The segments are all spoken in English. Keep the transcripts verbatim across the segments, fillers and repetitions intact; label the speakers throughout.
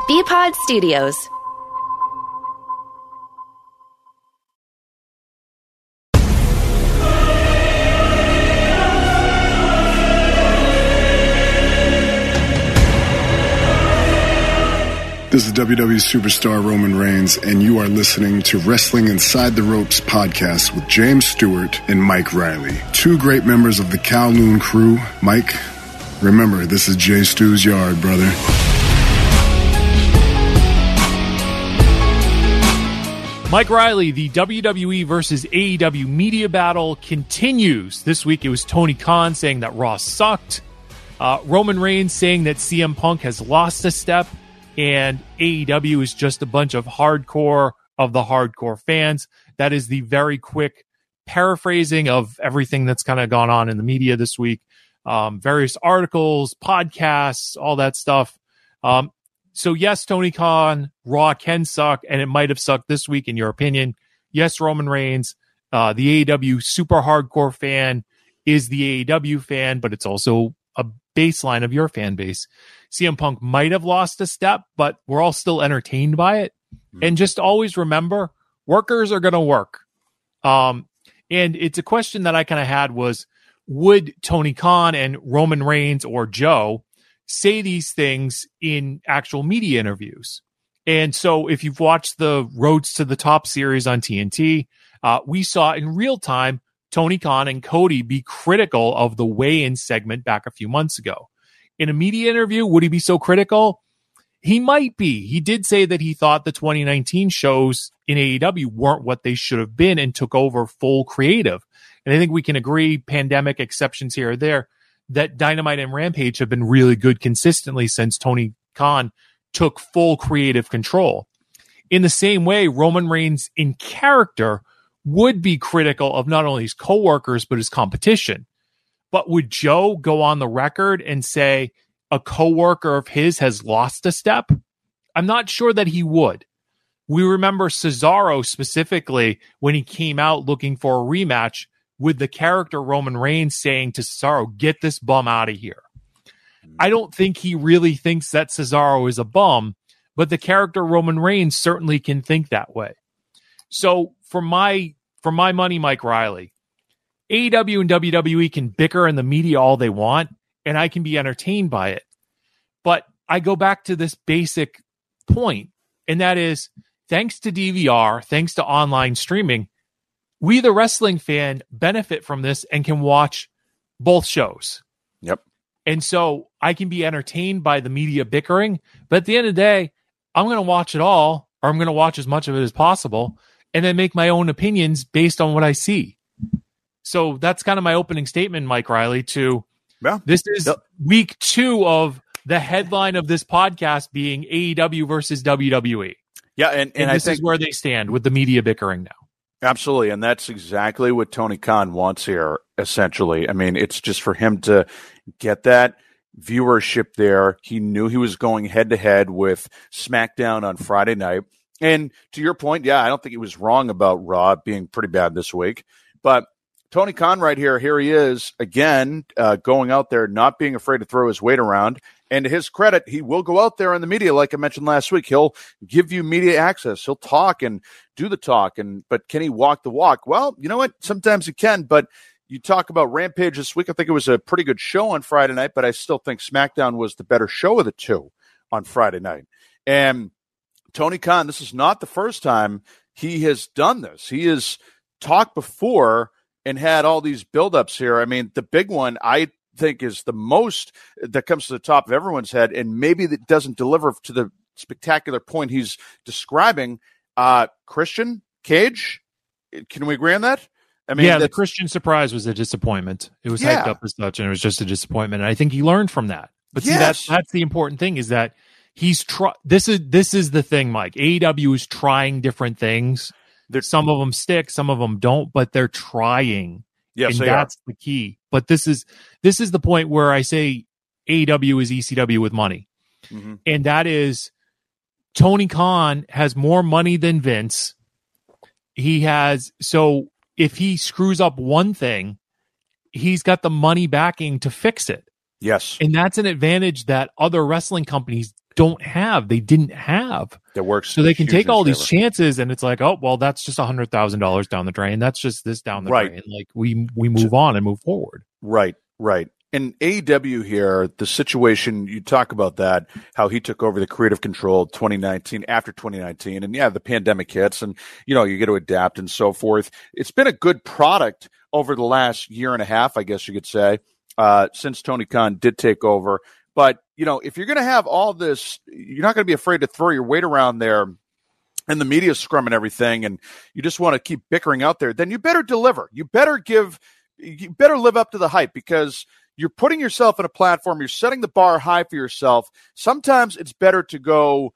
Speaker 1: B-Pod Studios.
Speaker 2: This is W W E superstar Roman Reigns, and you are listening to Wrestling Inside the Ropes podcast with James Stewart and Mike Riley, two great members of the Kowloon crew. Mike, remember, this is Jay Stu's yard, brother.
Speaker 3: Mike Riley, the W W E versus A E W media battle continues. This week it was Tony Khan saying that Raw sucked, uh, Roman Reigns saying that C M Punk has lost a step, and A E W is just a bunch of hardcore of the hardcore fans. That is the very quick paraphrasing of everything that's kind of gone on in the media this week. Um, various articles, podcasts, all that stuff. Um, so yes, Tony Khan, Raw can suck, and it might have sucked this week in your opinion. Yes, Roman Reigns, uh, the A E W super hardcore fan is the A E W fan, but it's also a baseline of your fan base. C M Punk might have lost a step, but we're all still entertained by it. Mm-hmm. And just always remember, workers are going to work. Um, and it's a question that I kind of had was, would Tony Khan and Roman Reigns or Joe say these things in actual media interviews? And so if you've watched the Roads to the Top series on T N T, uh, we saw in real time Tony Khan and Cody be critical of the weigh-in segment back a few months ago. In a media interview, would he be so critical? He might be. He did say that he thought the twenty nineteen shows in A E W weren't what they should have been and took over full creative. And I think we can agree, pandemic exceptions here or there, that Dynamite and Rampage have been really good consistently since Tony Khan took full creative control. In the same way, Roman Reigns in character would be critical of not only his coworkers, but his competition. But would Joe go on the record and say a coworker of his has lost a step? I'm not sure that he would. We remember Cesaro specifically when he came out looking for a rematch with the character Roman Reigns saying to Cesaro, get this bum out of here. I don't think he really thinks that Cesaro is a bum, but the character Roman Reigns certainly can think that way. So for my for my money, Mike Riley, A E W and W W E can bicker in the media all they want, and I can be entertained by it. But I go back to this basic point, and that is, thanks to D V R, thanks to online streaming, we, the wrestling fan, benefit from this and can watch both shows.
Speaker 4: Yep.
Speaker 3: And so I can be entertained by the media bickering, but at the end of the day, I'm going to watch it all, or I'm going to watch as much of it as possible, and then make my own opinions based on what I see. So that's kind of my opening statement, Mike Riley, to
Speaker 4: yeah.
Speaker 3: This is yep. week two of the headline of this podcast being A E W versus W W E.
Speaker 4: Yeah, and, and,
Speaker 3: and this
Speaker 4: I think
Speaker 3: is where they stand with the media bickering now.
Speaker 4: Absolutely, and that's exactly what Tony Khan wants here, essentially. I mean, it's just for him to get that viewership there. He knew he was going head-to-head with SmackDown on Friday night. And to your point, yeah, I don't think he was wrong about Raw being pretty bad this week. But Tony Khan right here, here he is, again, uh, going out there, not being afraid to throw his weight around. And to his credit, he will go out there in the media, like I mentioned last week. He'll give you media access. He'll talk and do the talk. And but can he walk the walk? Well, you know what? Sometimes he can. But you talk about Rampage this week. I think it was a pretty good show on Friday night, but I still think SmackDown was the better show of the two on Friday night. And Tony Khan, this is not the first time he has done this. He has talked before and had all these buildups here. I mean, the big one, I think, is the most that comes to the top of everyone's head, and maybe that doesn't deliver to the spectacular point he's describing. Uh, Christian Cage, can we agree on that? I mean,
Speaker 3: yeah, the Christian surprise was a disappointment. It was
Speaker 4: yeah.
Speaker 3: hyped up as such, and it was just a disappointment. And I think he learned from that. But see,
Speaker 4: yes.
Speaker 3: that's that's the important thing is that he's try. This is this is the thing, Mike. A E W is trying different things. There's some of them stick, some of them don't, but they're trying.
Speaker 4: Yes,
Speaker 3: and that's
Speaker 4: are.
Speaker 3: the key. But this is this is the point where I say A E W is E C W with money.
Speaker 4: Mm-hmm.
Speaker 3: And that is Tony Khan has more money than Vince. He has, so if he screws up one thing, he's got the money backing to fix it.
Speaker 4: Yes.
Speaker 3: And that's an advantage that other wrestling companies don't have, they didn't have.
Speaker 4: That works.
Speaker 3: So they can take all these
Speaker 4: favor.
Speaker 3: chances, and it's like, oh, well, that's just one hundred thousand dollars down the drain. That's just this down the
Speaker 4: right.
Speaker 3: drain. Like, we we move on and move forward.
Speaker 4: Right, right. In A E W here, the situation, you talk about that, how he took over the creative control twenty nineteen, after twenty nineteen, and yeah, the pandemic hits, and, you know, you get to adapt and so forth. It's been a good product over the last year and a half, I guess you could say, uh, since Tony Khan did take over. But, you know, if you're going to have all this, you're not going to be afraid to throw your weight around there and the media scrum and everything, and you just want to keep bickering out there, then you better deliver. You better give, you better live up to the hype, because you're putting yourself in a platform. You're setting the bar high for yourself. Sometimes it's better to go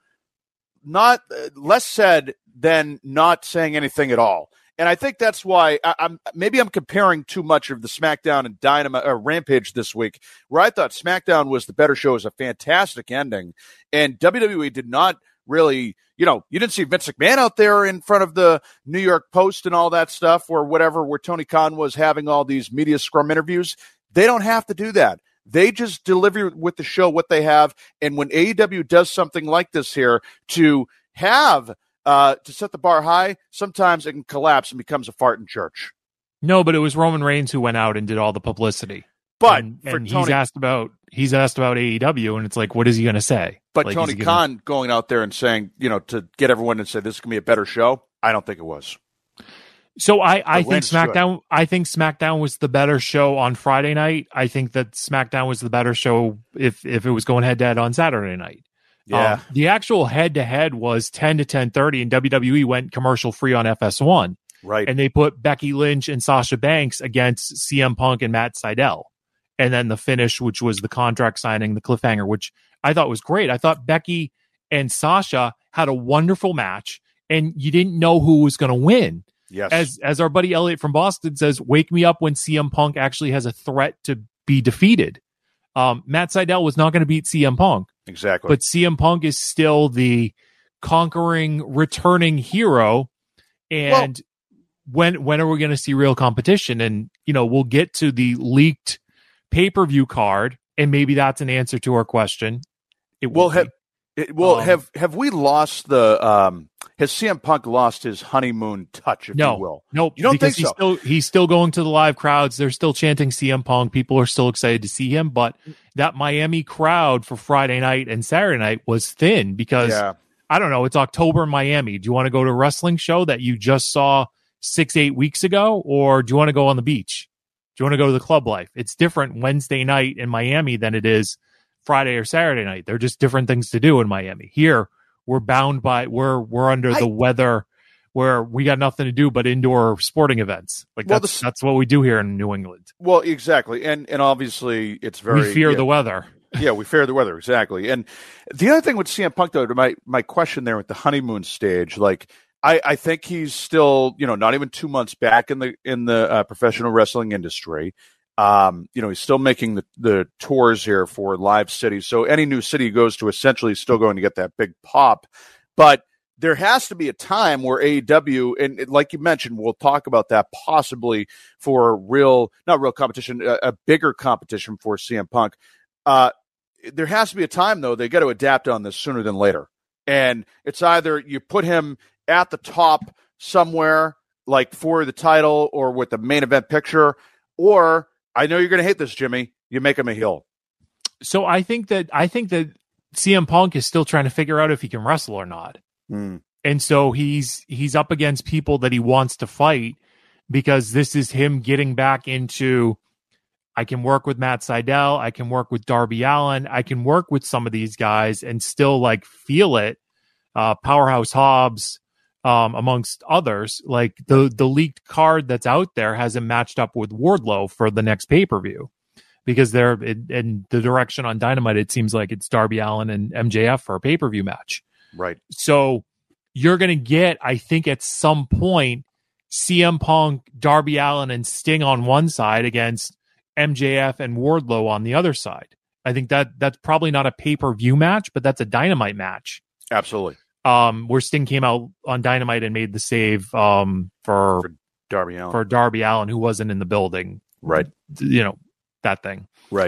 Speaker 4: not uh, less said than not saying anything at all. And I think that's why I, I'm maybe I'm comparing too much of the SmackDown and Dynamite or Rampage this week, where I thought SmackDown was the better show, was a fantastic ending, and W W E did not really, you know, you didn't see Vince McMahon out there in front of the New York Post and all that stuff, or whatever, where Tony Khan was having all these media scrum interviews. They don't have to do that. They just deliver with the show what they have. And when A E W does something like this here, to have uh, to set the bar high, sometimes it can collapse and becomes a fart in church.
Speaker 3: No, but it was Roman Reigns who went out and did all the publicity.
Speaker 4: But
Speaker 3: and,
Speaker 4: for
Speaker 3: and
Speaker 4: Tony,
Speaker 3: he's asked about he's asked about A E W, and it's like, what is he going to say?
Speaker 4: But
Speaker 3: like,
Speaker 4: Tony
Speaker 3: gonna...
Speaker 4: Khan going out there and saying, you know, to get everyone to say this is going to be a better show, I don't think it was.
Speaker 3: So I, I think
Speaker 4: Lance
Speaker 3: SmackDown
Speaker 4: should.
Speaker 3: I think SmackDown was the better show on Friday night. I think that SmackDown was the better show if if it was going head to head on Saturday night.
Speaker 4: Yeah.
Speaker 3: Um, the actual head to head was ten to ten thirty, and W W E went commercial free on F S one.
Speaker 4: Right.
Speaker 3: And they put Becky Lynch and Sasha Banks against C M Punk and Matt Sydal. And then the finish, which was the contract signing, the cliffhanger, which I thought was great. I thought Becky and Sasha had a wonderful match, and you didn't know who was going to win.
Speaker 4: Yes.
Speaker 3: As as our buddy Elliot from Boston says, wake me up when C M Punk actually has a threat to be defeated. Um, Matt Sydal was not going to beat C M Punk.
Speaker 4: Exactly.
Speaker 3: But C M Punk is still the conquering, returning hero. And well, when when are we going to see real competition? And, you know, we'll get to the leaked pay-per-view card, and maybe that's an answer to our question. It
Speaker 4: will
Speaker 3: will
Speaker 4: have it, well
Speaker 3: um,
Speaker 4: have have we lost the um has C M Punk lost his honeymoon touch, if
Speaker 3: no,
Speaker 4: you will?
Speaker 3: Nope.
Speaker 4: You don't
Speaker 3: because
Speaker 4: think
Speaker 3: he's
Speaker 4: so?
Speaker 3: Still, he's still going to the live crowds. They're still chanting C M Punk. People are still excited to see him. But that Miami crowd for Friday night and Saturday night was thin because,
Speaker 4: Yeah.
Speaker 3: I don't know, it's October in Miami. Do you want to go to a wrestling show that you just saw six, eight weeks ago? Or do you want to go on the beach? Do you want to go to the club life? It's different Wednesday night in Miami than it is Friday or Saturday night. They're just different things to do in Miami. Here, we're bound by, we're we're under
Speaker 4: I,
Speaker 3: the weather where we got nothing to do but indoor sporting events. Like
Speaker 4: well,
Speaker 3: that's
Speaker 4: the,
Speaker 3: that's what we do here in New England.
Speaker 4: Well, exactly. And and obviously it's very
Speaker 3: We fear
Speaker 4: yeah,
Speaker 3: the weather.
Speaker 4: Yeah, we fear the weather, exactly. And the other thing with C M Punk, though, to my, my question there with the honeymoon stage, like I, I think he's still, you know, not even two months back in the in the uh, professional wrestling industry. Um, you know, he's still making the, the tours here for live cities. So any new city he goes to, essentially, is still going to get that big pop. But there has to be a time where A E W, and it, like you mentioned, we'll talk about that possibly for real, not real competition, a, a bigger competition for C M Punk. Uh, there has to be a time, though, they got to adapt on this sooner than later. And it's either you put him at the top somewhere, like for the title or with the main event picture, or I know you're going to hate this, Jimmy, you make him a heel.
Speaker 3: So I think that I think that C M Punk is still trying to figure out if he can wrestle or not.
Speaker 4: Mm.
Speaker 3: And so he's he's up against people that he wants to fight because this is him getting back into, I can work with Matt Sydal, I can work with Darby Allin, I can work with some of these guys and still like feel it. Uh, Powerhouse Hobbs, um, amongst others. Like the the leaked card that's out there hasn't matched up with Wardlow for the next pay-per-view because they're in, in the direction on Dynamite. It seems like it's Darby Allin and M J F for a pay-per-view match.
Speaker 4: Right.
Speaker 3: So you're going to get, I think at some point, C M Punk, Darby Allin, and Sting on one side against M J F and Wardlow on the other side. I think that that's probably not a pay-per-view match, but that's a Dynamite match.
Speaker 4: Absolutely.
Speaker 3: Um, where Sting came out on Dynamite and made the save um, for,
Speaker 4: for Darby Allin.
Speaker 3: for Darby Allin, who wasn't in the building.
Speaker 4: Right.
Speaker 3: You know, that thing.
Speaker 4: Right.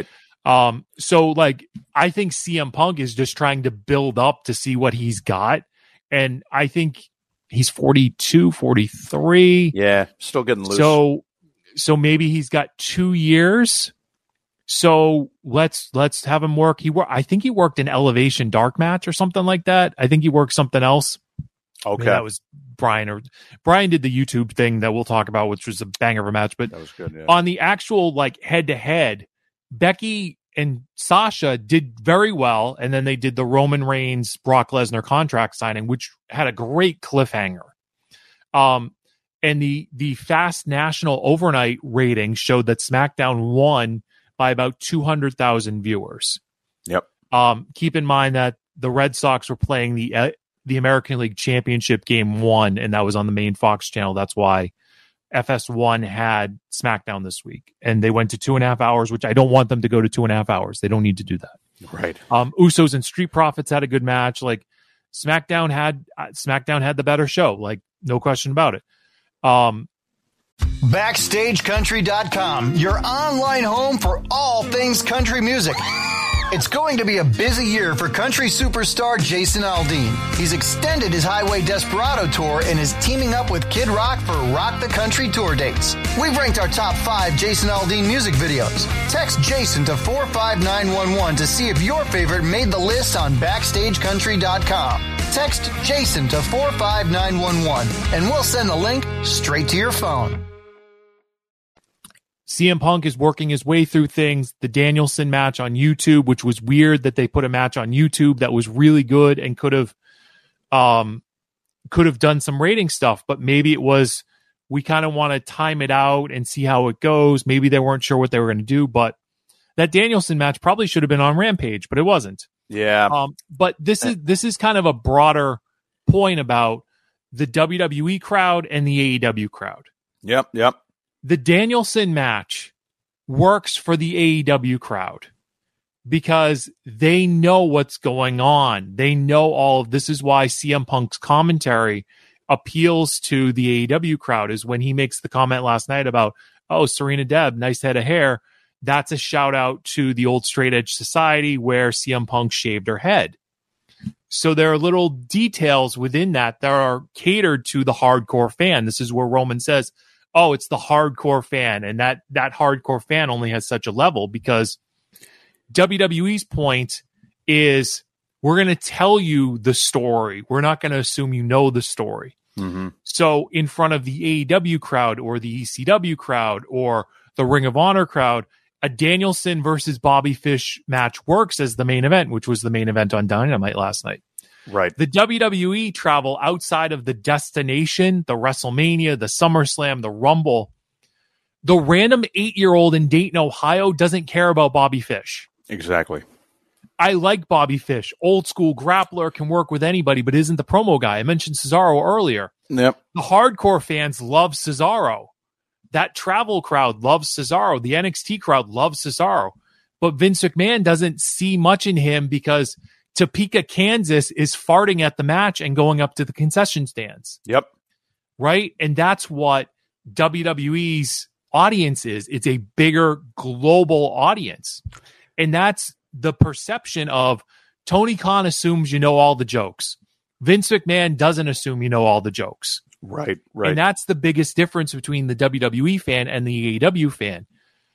Speaker 3: Um, so like, I think C M Punk is just trying to build up to see what he's got. And I think he's forty-two, forty-three.
Speaker 4: Yeah. Still getting loose.
Speaker 3: So, so maybe he's got two years. So let's, let's have him work. He work. I think he worked an Elevation dark match or something like that. I think he worked something else.
Speaker 4: Okay.
Speaker 3: Maybe that was Brian or Brian did the YouTube thing that we'll talk about, which was a banger of a match. But
Speaker 4: that was good. Yeah.
Speaker 3: On the actual like head to head, Becky and Sasha did very well, and then they did the Roman Reigns Brock Lesnar contract signing, which had a great cliffhanger. Um, and the the Fast National overnight rating showed that SmackDown won by about two hundred thousand viewers.
Speaker 4: Yep.
Speaker 3: Um, keep in mind that the Red Sox were playing the uh, the American League Championship Game One, and that was on the main Fox channel. That's why F S one had SmackDown this week, and they went to two and a half hours, which I don't want them to go to two and a half hours. They don't need to do that.
Speaker 4: Right.
Speaker 3: Um, Usos and Street Profits had a good match. Like SmackDown had uh, SmackDown had the better show. Like no question about it. Um,
Speaker 1: Backstage Country dot com, your online home for all things country music. It's going to be a busy year for country superstar Jason Aldean. He's extended his Highway Desperado tour and is teaming up with Kid Rock for Rock the Country tour dates. We've ranked our top five Jason Aldean music videos. Text Jason to four five nine one one to see if your favorite made the list on Backstage Country dot com. Text Jason to four five nine one one and we'll send the link straight to your phone.
Speaker 3: C M Punk is working his way through things. The Danielson match on YouTube, which was weird that they put a match on YouTube that was really good and could have um, could have done some rating stuff, but maybe it was, we kind of want to time it out and see how it goes. Maybe they weren't sure what they were going to do, but that Danielson match probably should have been on Rampage, but it wasn't.
Speaker 4: Yeah.
Speaker 3: Um, but this is this is kind of a broader point about the W W E crowd and the A E W crowd.
Speaker 4: Yep, yep.
Speaker 3: The Danielson match works for the A E W crowd because they know what's going on. They know all of this. Is why C M Punk's commentary appeals to the A E W crowd, is when he makes the comment last night about, oh, Serena Deb, nice head of hair. That's a shout out to the old Straight Edge Society where C M Punk shaved her head. So there are little details within that that are catered to the hardcore fan. This is where Roman says, oh, it's the hardcore fan. And that, that hardcore fan only has such a level, because W W E's point is, we're going to tell you the story. We're not going to assume you know the story.
Speaker 4: Mm-hmm.
Speaker 3: So in front of the A E W crowd or the E C W crowd or the Ring of Honor crowd, a Danielson versus Bobby Fish match works as the main event, which was the main event on Dynamite last night.
Speaker 4: Right.
Speaker 3: The W W E travel outside of the destination, the WrestleMania, the SummerSlam, the Rumble. The random eight-year-old in Dayton, Ohio doesn't care about Bobby Fish.
Speaker 4: Exactly.
Speaker 3: I like Bobby Fish. Old school grappler, can work with anybody, but isn't the promo guy. I mentioned Cesaro earlier.
Speaker 4: Yep.
Speaker 3: The hardcore fans love Cesaro. That travel crowd loves Cesaro. The N X T crowd loves Cesaro. But Vince McMahon doesn't see much in him because Topeka, Kansas is farting at the match and going up to the concession stands.
Speaker 4: Yep.
Speaker 3: Right? And that's what W W E's audience is. It's a bigger global audience. And that's the perception of Tony Khan assumes you know all the jokes. Vince McMahon doesn't assume you know all the jokes.
Speaker 4: Right, right.
Speaker 3: And that's the biggest difference between the W W E fan and the A E W fan.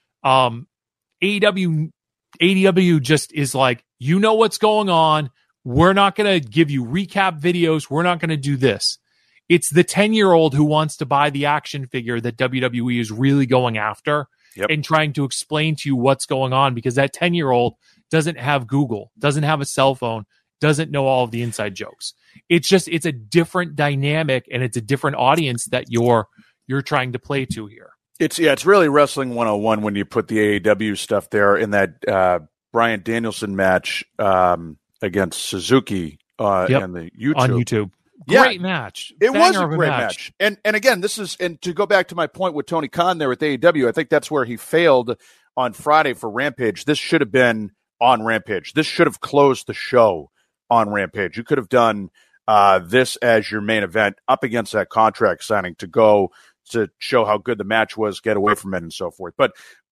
Speaker 3: Um, A E W, A E W just is like, you know what's going on. We're not going to give you recap videos. We're not going to do this. It's the ten-year-old who wants to buy the action figure that W W E is really going after, yep, and trying to explain to you what's going on, because that ten-year-old doesn't have Google, doesn't have a cell phone, doesn't know all of the inside jokes. It's just, it's a different dynamic, and it's a different audience that you're you're trying to play to here. It's
Speaker 4: yeah, it's really Wrestling one oh one when you put the A E W stuff there in that uh, Bryan Danielson match um, against Suzuki uh,
Speaker 3: yep.
Speaker 4: and the YouTube.
Speaker 3: On YouTube.
Speaker 4: Yeah,
Speaker 3: great match.
Speaker 4: It
Speaker 3: Banger
Speaker 4: was a
Speaker 3: of
Speaker 4: great match. match. And and again, this is, and to go back to my point with Tony Khan there with A E W, I think that's where he failed on Friday for Rampage. This should have been on Rampage. This should have closed the show on Rampage. You could have done uh, this as your main event up against that contract signing to go to show how good the match was, get away from it, and so forth. But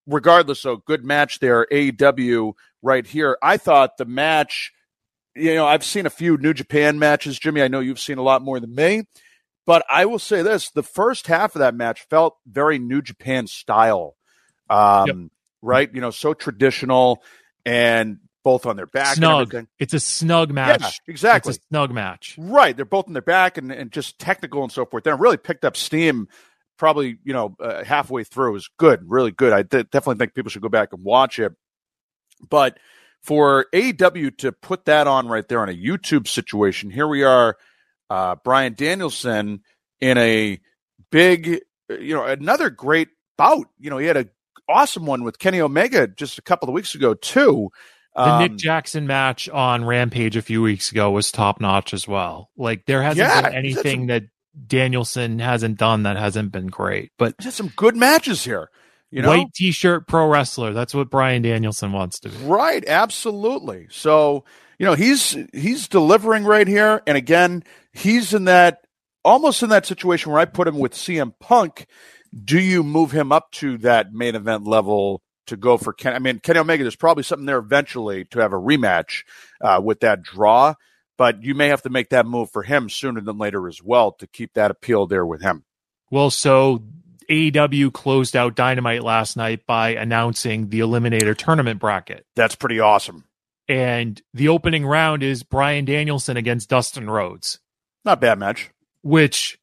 Speaker 4: regardless, so good match there, A E W right here. I thought the match, you know, I've seen a few New Japan matches, Jimmy. I know you've seen a lot more than me, but I will say this, the first half of that match felt very New Japan style, um, yep. right? You know, so traditional and both on their back.
Speaker 3: Snug.
Speaker 4: And
Speaker 3: it's a snug match.
Speaker 4: Yeah, exactly.
Speaker 3: It's a snug match.
Speaker 4: Right. They're both on their back and, and just technical and so forth. Then it really picked up steam probably, you know, uh, halfway through. It was good, really good. I th- definitely think people should go back and watch it. But for A E W to put that on right there on a YouTube situation, here we are, uh, Bryan Danielson in a big, you know, another great bout. You know, he had an awesome one with Kenny Omega just a couple of weeks ago, too.
Speaker 3: The um, Nick Jackson match on Rampage a few weeks ago was top notch as well. Like, there hasn't yeah, been anything some, that Danielson hasn't done that hasn't been great. But
Speaker 4: there's some good matches here. You know?
Speaker 3: White T-shirt pro wrestler. That's what Bryan Danielson wants to be.
Speaker 4: Right, absolutely. So, you know, he's he's delivering right here. And again, he's in that almost in that situation where I put him with C M Punk. Do you move him up to that main event level to go for Ken? I mean, Kenny Omega, there's probably something there eventually to have a rematch uh, with that draw, but you may have to make that move for him sooner than later as well to keep that appeal there with him.
Speaker 3: Well, so A E W closed out Dynamite last night by announcing the Eliminator tournament bracket.
Speaker 4: That's pretty awesome.
Speaker 3: And the opening round is Bryan Danielson against Dustin Rhodes.
Speaker 4: Not a bad match.
Speaker 3: Which,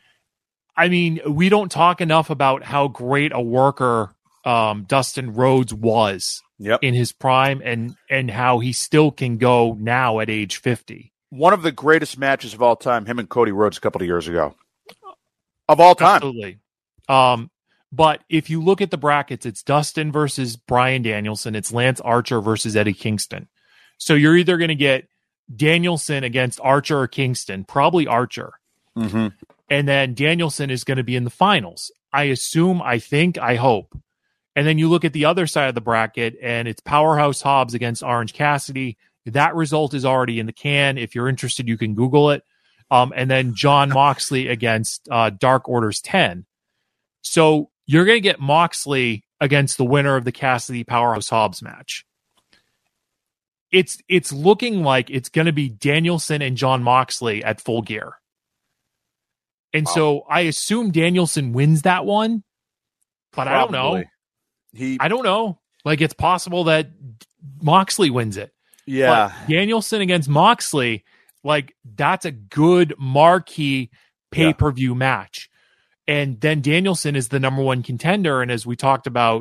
Speaker 3: I mean, we don't talk enough about how great a worker um, Dustin Rhodes was
Speaker 4: yep.
Speaker 3: in his prime and, and how he still can go now at age fifty.
Speaker 4: One of the greatest matches of all time, him and Cody Rhodes a couple of years ago. Of all time.
Speaker 3: Absolutely. Um, but if you look at the brackets, it's Dustin versus Bryan Danielson. It's Lance Archer versus Eddie Kingston. So you're either going to get Danielson against Archer or Kingston, probably Archer.
Speaker 4: Mm-hmm.
Speaker 3: And then Danielson is going to be in the finals. I assume, I think, I hope. And then you look at the other side of the bracket and it's Powerhouse Hobbs against Orange Cassidy. That result is already in the can. If you're interested, you can Google it. Um, and then John Moxley against uh, Dark Orders ten. So you're going to get Moxley against the winner of the Cassidy Powerhouse Hobbs match. It's it's looking like it's going to be Danielson and John Moxley at Full Gear. And wow. so I assume Danielson wins that one, but Probably. I don't know.
Speaker 4: He,
Speaker 3: I don't know. Like, it's possible that Moxley wins it.
Speaker 4: Yeah.
Speaker 3: But Danielson against Moxley, like, that's a good marquee pay-per-view yeah. match. And then Danielson is the number one contender. And as we talked about,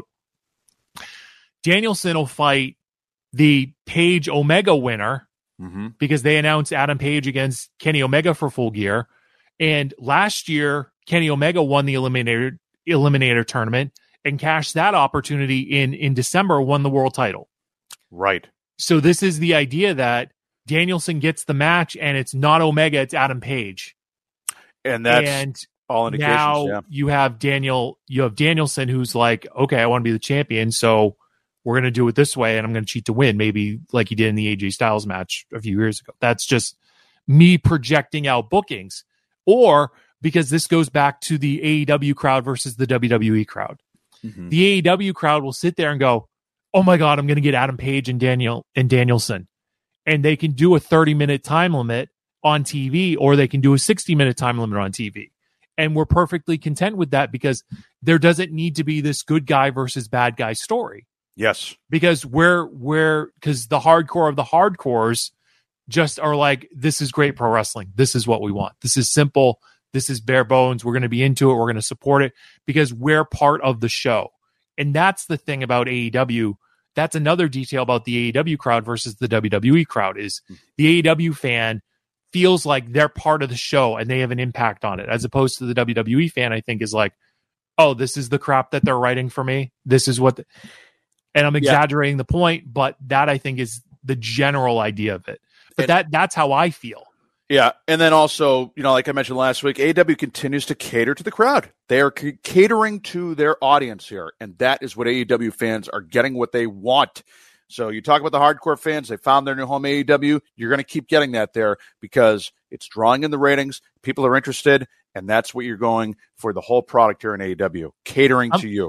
Speaker 3: Danielson will fight the Page Omega winner
Speaker 4: mm-hmm.
Speaker 3: because they announced Adam Page against Kenny Omega for Full Gear. And last year, Kenny Omega won the Eliminator, Eliminator tournament and cashed that opportunity in, in December, won the world title.
Speaker 4: Right.
Speaker 3: So this is the idea that Danielson gets the match and it's not Omega, it's Adam Page.
Speaker 4: And that's
Speaker 3: and
Speaker 4: all indications.
Speaker 3: Now
Speaker 4: yeah.
Speaker 3: you have Daniel, you have Danielson who's like, okay, I want to be the champion, so we're going to do it this way and I'm going to cheat to win, maybe like he did in the A J Styles match a few years ago. That's just me projecting out bookings. Or because this goes back to the A E W crowd versus the W W E crowd.
Speaker 4: Mm-hmm.
Speaker 3: The A E W crowd will sit there and go, oh my God, I'm going to get Adam Page and Daniel and Danielson. And they can do a thirty minute time limit on T V, or they can do a sixty minute time limit on T V. And we're perfectly content with that because there doesn't need to be this good guy versus bad guy story.
Speaker 4: Yes.
Speaker 3: Because we're, we're, because the hardcore of the hardcores just are like, this is great pro wrestling. This is what we want. This is simple. This is bare bones. We're going to be into it. We're going to support it because we're part of the show. And that's the thing about A E W. That's another detail about the A E W crowd versus the W W E crowd is the A E W fan feels like they're part of the show and they have an impact on it, as opposed to the W W E fan, I think, is like, oh, this is the crap that they're writing for me. This is what, the... and I'm exaggerating yeah. the point, but that I think is the general idea of it. But and, that that's how I feel.
Speaker 4: Yeah. And then also, you know, like I mentioned last week, A E W continues to cater to the crowd. They are c- catering to their audience here. And that is what A E W fans are getting what they want. So you talk about the hardcore fans, they found their new home A E W. You're going to keep getting that there because it's drawing in the ratings. People are interested. And that's what you're going for the whole product here in A E W, catering
Speaker 3: I'm,
Speaker 4: to you.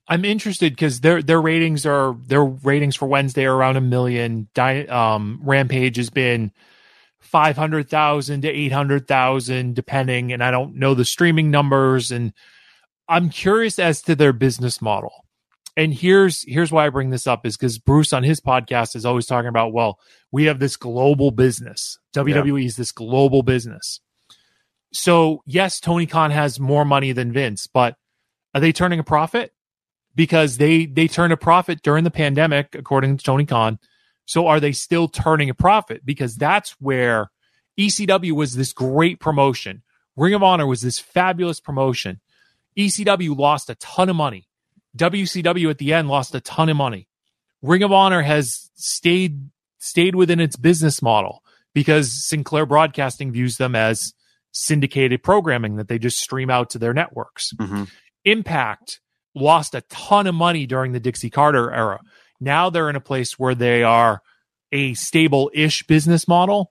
Speaker 3: I'm interested because their their ratings are their ratings for Wednesday are around a million. Di- um, Rampage has been five hundred thousand to eight hundred thousand, depending, and I don't know the streaming numbers. And I'm curious as to their business model. And here's here's why I bring this up is because Bruce on his podcast is always talking about, well, we have this global business. W W E yeah. is this global business. So yes, Tony Khan has more money than Vince, but are they turning a profit? Because they they turned a profit during the pandemic, according to Tony Khan. So are they still turning a profit? Because that's where E C W was this great promotion. Ring of Honor was this fabulous promotion. E C W lost a ton of money. W C W at the end lost a ton of money. Ring of Honor has stayed stayed within its business model because Sinclair Broadcasting views them as syndicated programming that they just stream out to their networks.
Speaker 4: Mm-hmm.
Speaker 3: Impact lost a ton of money during the Dixie Carter era. Now they're in a place where they are a stable-ish business model.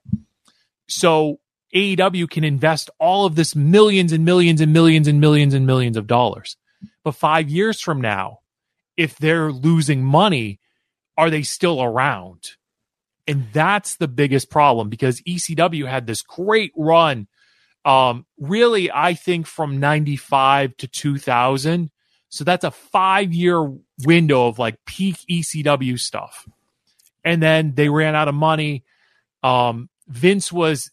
Speaker 3: So A E W can invest all of this millions and millions and millions and millions and millions of dollars. But five years from now, if they're losing money, are they still around? And that's the biggest problem because E C W had this great run. Um, really, I think from ninety-five to two thousand. So that's a five-year window of like peak E C W stuff. And then they ran out of money. Um, Vince was,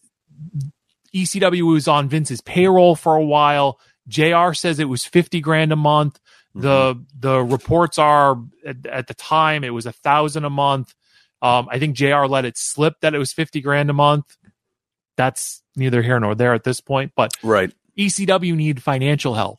Speaker 3: E C W was on Vince's payroll for a while. J R says it was fifty grand a month. Mm-hmm. The the reports are at, at the time it was a thousand a month. Um, I think J R let it slip that it was fifty grand a month. That's neither here nor there at this point. But
Speaker 4: right.
Speaker 3: E C W needed financial help.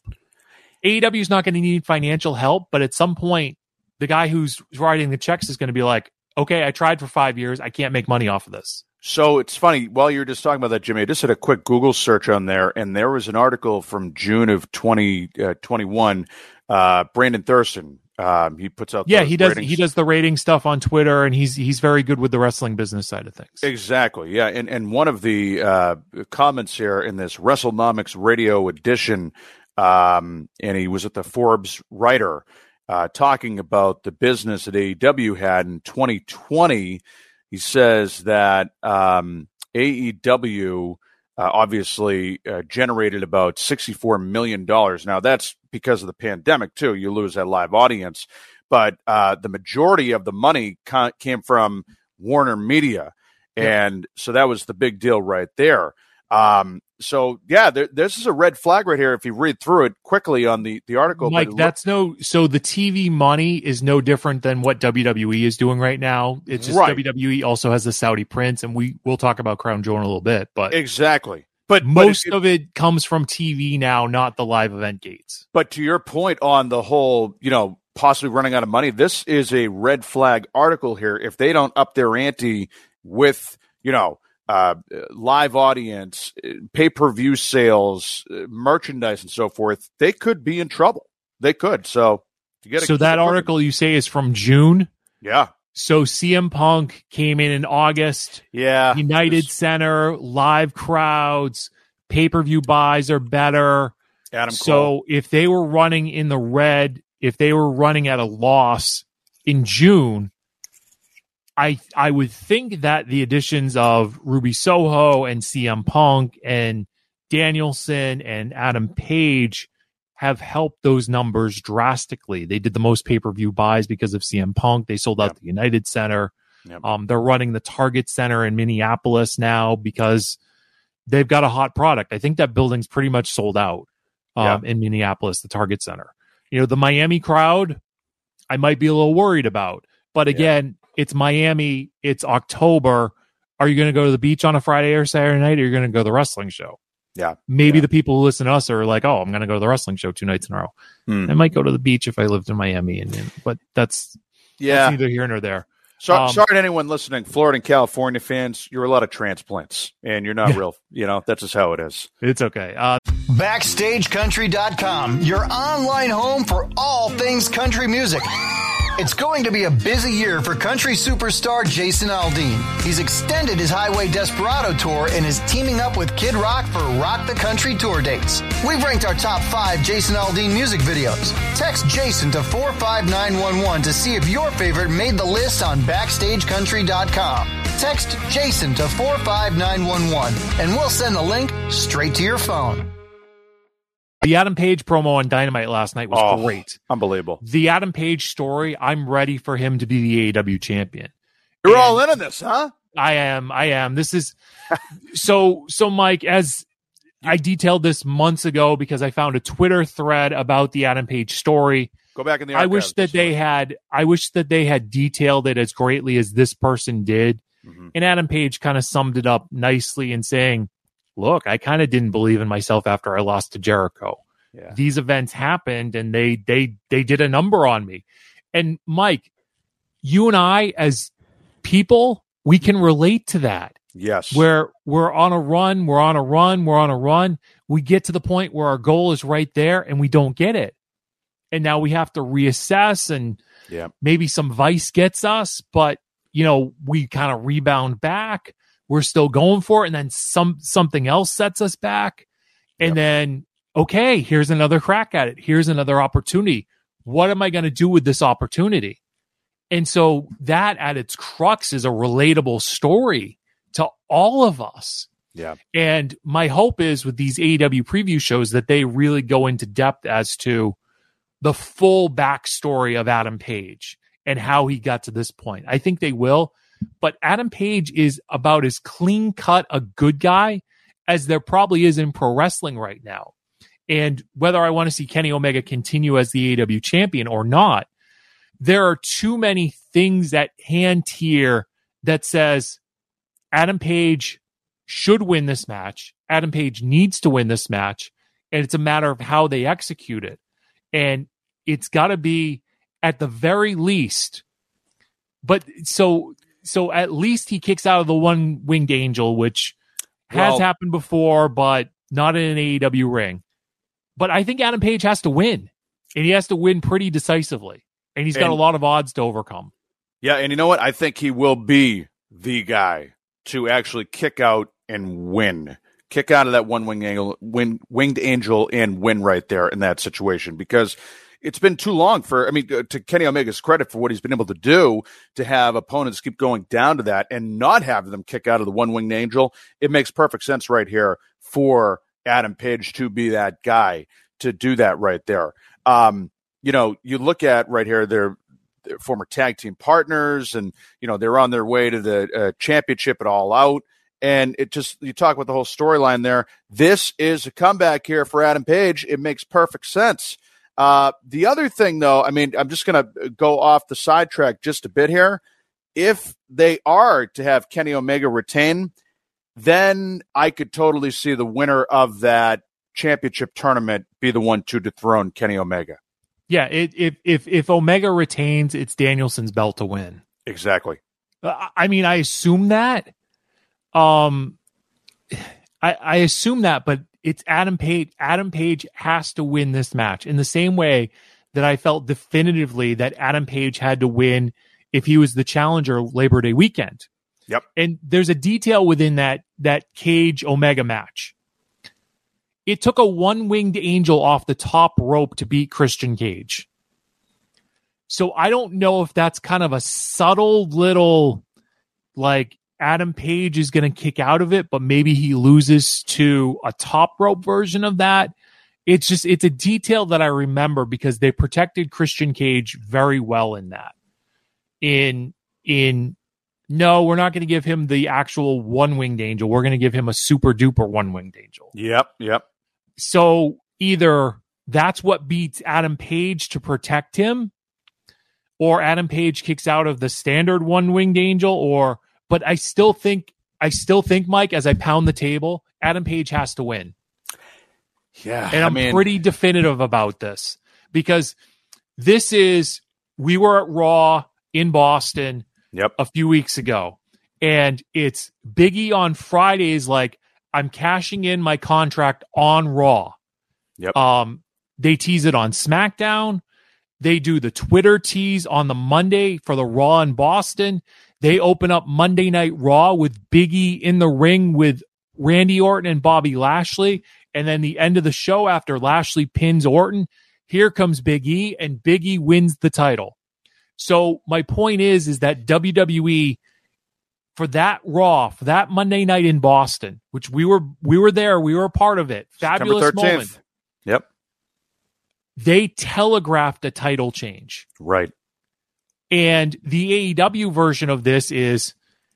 Speaker 3: A E W is not going to need financial help, but at some point, the guy who's writing the checks is going to be like, okay, I tried for five years. I can't make money off of this.
Speaker 4: So it's funny, while you were just talking about that, Jimmy, I just did a quick Google search on there, and there was an article from June of twenty twenty-one. Uh, Brandon Thurston, um, he puts out
Speaker 3: yeah, he does
Speaker 4: ratings.
Speaker 3: he does the rating stuff on Twitter, and he's he's very good with the wrestling business side of things.
Speaker 4: Exactly, yeah. And and one of the uh, comments here in this WrestleNomics Radio edition, um, and he was at the Forbes writer uh, talking about the business that A E W had in twenty twenty. He says that um, A E W uh, obviously uh, generated about sixty-four million dollars. Now, that's because of the pandemic, too. You lose that live audience. But uh, the majority of the money ca- came from Warner Media. And yeah. so that was the big deal right there. Um, so, yeah, there, this is a red flag right here if you read through it quickly on the, the article.
Speaker 3: Mike,
Speaker 4: but
Speaker 3: that's no – so the T V money is no different than what W W E is doing right now. It's just right. W W E also has the Saudi Prince, and we, we'll talk about Crown Jewel in a little bit. But
Speaker 4: exactly. But
Speaker 3: most
Speaker 4: but it,
Speaker 3: of it comes from T V now, not the live event gates.
Speaker 4: But to your point on the whole, you know, possibly running out of money, this is a red flag article here. If they don't up their ante with, you know, uh, live audience, pay-per-view sales, merchandise, and so forth, they could be in trouble. They could. So, to get
Speaker 3: so that article you say is from June?
Speaker 4: Yeah.
Speaker 3: So C M Punk came in in August.
Speaker 4: Yeah.
Speaker 3: United Center, live crowds, pay-per-view buys are better.
Speaker 4: Adam
Speaker 3: so
Speaker 4: Cole.
Speaker 3: If they were running in the red, if they were running at a loss in June, I I would think that the additions of Ruby Soho and C M Punk and Danielson and Adam Page have helped those numbers drastically. They did the most pay-per-view buys because of C M Punk. They sold out yep. the United Center. Yep. Um, they're running the Target Center in Minneapolis now because they've got a hot product. I think that building's pretty much sold out um, yep. in Minneapolis, the Target Center. You know, the Miami crowd, I might be a little worried about. But again, yeah. it's Miami. It's October. Are you going to go to the beach on a Friday or Saturday night, or are you going to go to the wrestling show?
Speaker 4: Yeah.
Speaker 3: Maybe
Speaker 4: yeah.
Speaker 3: the people who listen to us are like, oh, I'm going to go to the wrestling show two nights in a row.
Speaker 4: Hmm.
Speaker 3: I might go to the beach if I lived in Miami. and, and But that's,
Speaker 4: yeah.
Speaker 3: that's neither here nor there.
Speaker 4: So,
Speaker 3: um,
Speaker 4: sorry to anyone listening, Florida and California fans, you're a lot of transplants, and you're not
Speaker 3: yeah.
Speaker 4: real. You know, that's just how it is.
Speaker 3: It's okay. Uh,
Speaker 1: Backstage Country dot com, your online home for all things country music. It's going to be a busy year for country superstar Jason Aldean. He's extended his Highway Desperado tour and is teaming up with Kid Rock for Rock the Country tour dates. We've ranked our top five Jason Aldean music videos. Text Jason to four five nine one one to see if your favorite made the list on backstage country dot com. Text Jason to four five nine one one and we'll send the link straight to your phone.
Speaker 3: The Adam Page promo on Dynamite last night was
Speaker 4: oh,
Speaker 3: great.
Speaker 4: Unbelievable.
Speaker 3: The Adam Page story, I'm ready for him to be the A E W champion.
Speaker 4: You're
Speaker 3: and
Speaker 4: all in on this, huh?
Speaker 3: I am. I am. This is so, so Mike, as I detailed this months ago because I found a Twitter thread about the Adam Page story.
Speaker 4: Go back in the
Speaker 3: I
Speaker 4: archives.
Speaker 3: wish that they had, I wish that they had detailed it as greatly as this person did. Mm-hmm. And Adam Page kind of summed it up nicely in saying, look, I kind of didn't believe in myself after I lost to Jericho. Yeah. These events happened and they they they did a number on me. And Mike, you and I as people, we can relate to that.
Speaker 4: Yes.
Speaker 3: Where we're on a run, we're on a run, we're on a run. We get to the point where our goal is right there and we don't get it. And now we have to reassess and
Speaker 4: yeah. maybe
Speaker 3: some vice gets us, but you know, we kind of rebound back. We're still going for it, and then some something else sets us back. And yep. then, okay, here's another crack at it. Here's another opportunity. What am I going to do with this opportunity? And so that at its crux is a relatable story to all of us.
Speaker 4: Yeah.
Speaker 3: And my hope is with these A E W preview shows that they really go into depth as to the full backstory of Adam Page and how he got to this point. I think they will. But Adam Page is about as clean-cut a good guy as there probably is in pro wrestling right now. And whether I want to see Kenny Omega continue as the A E W champion or not, there are too many things at hand here that says Adam Page should win this match. Adam Page needs to win this match. And it's a matter of how they execute it. And it's got to be at the very least. But so... So at least he kicks out of the one-winged angel, which has well, happened before, but not in an A E W ring. But I think Adam Page has to win, and he has to win pretty decisively. And he's got and, a lot of odds to overcome.
Speaker 4: Yeah, and you know what? I think he will be the guy to actually kick out and win. Kick out of that one-winged angel, win, winged angel and win right there in that situation. Because it's been too long for, I mean, to Kenny Omega's credit for what he's been able to do to have opponents keep going down to that and not have them kick out of the one-winged angel. It makes perfect sense right here for Adam Page to be that guy to do that right there. Um, you know, you look at right here, they're, they're former tag team partners and, you know, they're on their way to the uh, championship at All Out. And it just, you talk about the whole storyline there. This is a comeback here for Adam Page. It makes perfect sense. Uh, the other thing, though, I mean, I'm just going to go off the sidetrack just a bit here. If they are to have Kenny Omega retain, then I could totally see the winner of that championship tournament be the one to dethrone Kenny Omega.
Speaker 3: Yeah, it, if if if Omega retains, it's Danielson's belt to win.
Speaker 4: Exactly.
Speaker 3: Uh, I mean, I assume that. Um, I, I assume that, but it's Adam Page. Adam Page has to win this match in the same way that I felt definitively that Adam Page had to win if he was the challenger Labor Day weekend.
Speaker 4: Yep.
Speaker 3: And there's a detail within that that Cage Omega match. It took a one-winged angel off the top rope to beat Christian Cage. So I don't know if that's kind of a subtle little, like, Adam Page is going to kick out of it, but maybe he loses to a top rope version of that. It's just, it's a detail that I remember because they protected Christian Cage very well in that. In, in, no, we're not going to give him the actual one-winged angel. We're going to give him a super-duper one-winged angel.
Speaker 4: Yep, yep.
Speaker 3: So either that's what beats Adam Page to protect him, or Adam Page kicks out of the standard one-winged angel, or, but I still think, I still think, Mike, as I pound the table, Adam Page has to win.
Speaker 4: Yeah.
Speaker 3: And I'm
Speaker 4: I mean,
Speaker 3: pretty definitive about this because this is, we were at Raw in Boston
Speaker 4: yep.
Speaker 3: a few weeks ago, and it's Biggie on Fridays like, I'm cashing in my contract on Raw.
Speaker 4: Yep.
Speaker 3: Um, they tease it on SmackDown. They do the Twitter tease on the Monday for the Raw in Boston. They open up Monday Night Raw with Big E in the ring with Randy Orton and Bobby Lashley. And then the end of the show, after Lashley pins Orton, here comes Big E, and Big E wins the title. So my point is, is that W W E, for that Raw, for that Monday night in Boston, which we were we were there, we were a part of it. Fabulous moment.
Speaker 4: Yep.
Speaker 3: They telegraphed a title change.
Speaker 4: Right.
Speaker 3: And the A E W version of this is,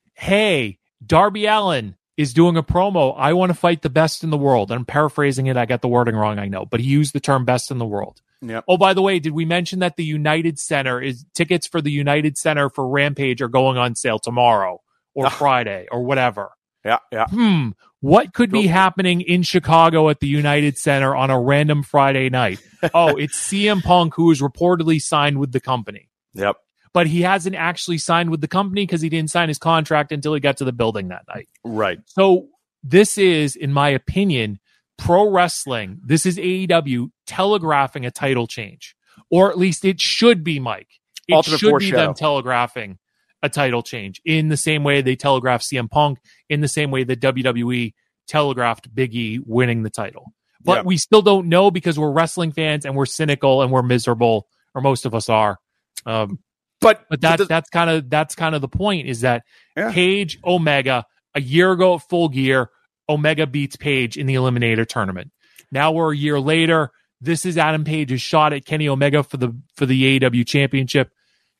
Speaker 3: hey, Darby Allin is doing a promo. I want to fight the best in the world. I'm paraphrasing it. I got the wording wrong, I know. But he used the term best in the world.
Speaker 4: Yep.
Speaker 3: Oh, by the way, did we mention that the United Center is tickets for the United Center for Rampage are going on sale tomorrow or
Speaker 4: Ah.
Speaker 3: Friday or whatever?
Speaker 4: Yeah, yeah.
Speaker 3: Hmm. What could be happening in Chicago at the United Center on a random Friday night? Oh, it's C M Punk, who is reportedly signed with the company.
Speaker 4: Yep.
Speaker 3: But he hasn't actually signed with the company because he didn't sign his contract until he got to the building that night.
Speaker 4: Right.
Speaker 3: So this is, in my opinion, pro wrestling. This is A E W telegraphing a title change. Or at least it should be, Mike. It
Speaker 4: Ultimate
Speaker 3: should be
Speaker 4: foreshadow.
Speaker 3: them telegraphing a title change in the same way they telegraphed C M Punk, in the same way that W W E telegraphed Big E winning the title. But
Speaker 4: Yep.
Speaker 3: we still don't know because we're wrestling fans and we're cynical and we're miserable, or most of us are. Um,
Speaker 4: But,
Speaker 3: But that
Speaker 4: the-
Speaker 3: that's kind of that's kind of the point, is that
Speaker 4: Yeah.
Speaker 3: Page, Omega, a year ago at Full Gear, Omega beats Page in the Eliminator tournament. Now we're a year later. This is Adam Page's shot at Kenny Omega for the for the A E W championship.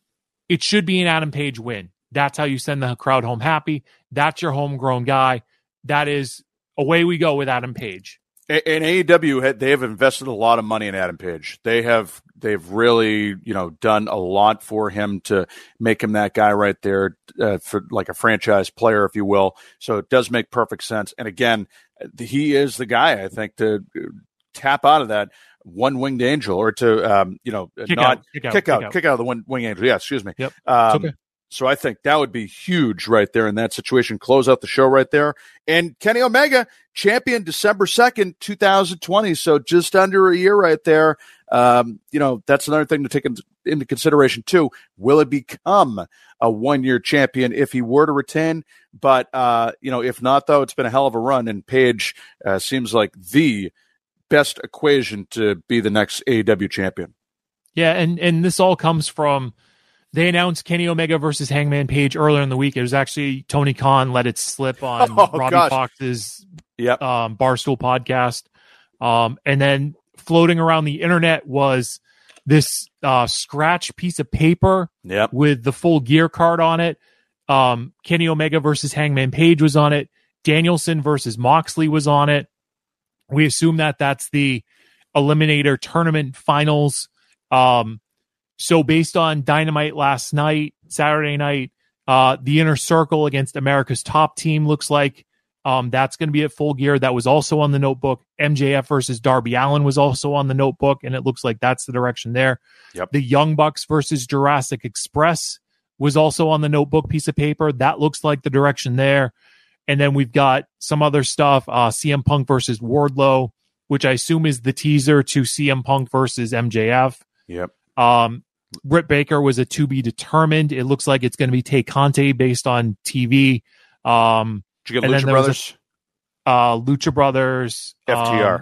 Speaker 3: It should be an Adam Page win. That's how you send the crowd home happy. That's your homegrown guy. That is, away we go with Adam Page.
Speaker 4: And A E W, had- they have invested a lot of money in Adam Page. They have, they've really, you know, done a lot for him to make him that guy right there, uh, for like a franchise player, if you will. So it does make perfect sense. And again, he is the guy, I think, to tap out of that one-winged angel, or to, um, you know,
Speaker 3: Kick
Speaker 4: not
Speaker 3: out, kick out,
Speaker 4: kick out,
Speaker 3: kick out.
Speaker 4: kick out of the one wing angel. Yeah, excuse me.
Speaker 3: Yep.
Speaker 4: Um,
Speaker 3: It's okay.
Speaker 4: So I think that would be huge right there in that situation. Close out the show right there. And Kenny Omega, champion December second, twenty twenty. So just under a year right there. Um, you know, that's another thing to take in, into consideration too. Will it become a one-year champion if he were to retain? But, uh, you know, if not, though, it's been a hell of a run. And Page uh, seems like the best equation to be the next A E W champion.
Speaker 3: Yeah, and and this all comes from, they announced Kenny Omega versus Hangman Page earlier in the week. It was actually Tony Khan let it slip on
Speaker 4: Oh,
Speaker 3: Robbie
Speaker 4: gosh.
Speaker 3: Fox's
Speaker 4: Yep.
Speaker 3: um, Barstool podcast. Um, and then floating around the internet was this uh, scratch piece of paper
Speaker 4: Yep.
Speaker 3: with the Full Gear card on it. Um, Kenny Omega versus Hangman Page was on it. Danielson versus Moxley was on it. We assume that that's the Eliminator tournament finals. Um, so based on Dynamite last night, Saturday night, uh, the Inner Circle against America's Top Team looks like um, that's going to be at Full Gear. That was also on the notebook. M J F versus Darby Allin was also on the notebook, and it looks like that's the direction there.
Speaker 4: Yep.
Speaker 3: The Young Bucks versus Jurassic Express was also on the notebook piece of paper. That looks like the direction there. And then we've got some other stuff, uh, C M Punk versus Wardlow, which I assume is the teaser to C M Punk versus M J F.
Speaker 4: Yep.
Speaker 3: Um, Britt Baker was a to be determined. It looks like it's going to be Tay Conte based on T V. Um,
Speaker 4: Did you get
Speaker 3: and then
Speaker 4: Lucha
Speaker 3: there was a-
Speaker 4: Brothers?
Speaker 3: uh, Lucha Brothers,
Speaker 4: F T R.
Speaker 3: um,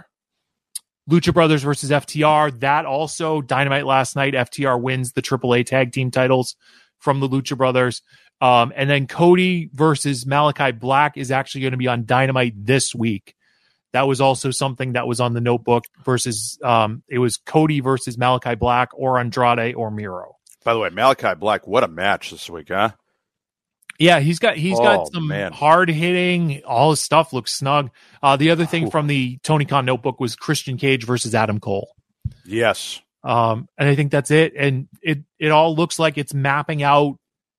Speaker 3: Lucha Brothers versus F T R. That also Dynamite last night. F T R wins the triple A tag team titles from the Lucha Brothers. Um, and then Cody versus Malachi Black is actually going to be on Dynamite this week. That was also something that was on the notebook versus, um, it was Cody versus Malachi Black or Andrade or Miro.
Speaker 4: By the way, Malachi Black, what a match this week, huh?
Speaker 3: Yeah, he's got he's
Speaker 4: Oh,
Speaker 3: got some
Speaker 4: man.
Speaker 3: hard hitting. All his stuff looks snug. Uh, the other thing from the Tony Khan notebook was Christian Cage versus Adam Cole.
Speaker 4: Yes.
Speaker 3: Um, and I think that's it. And it it all looks like it's mapping out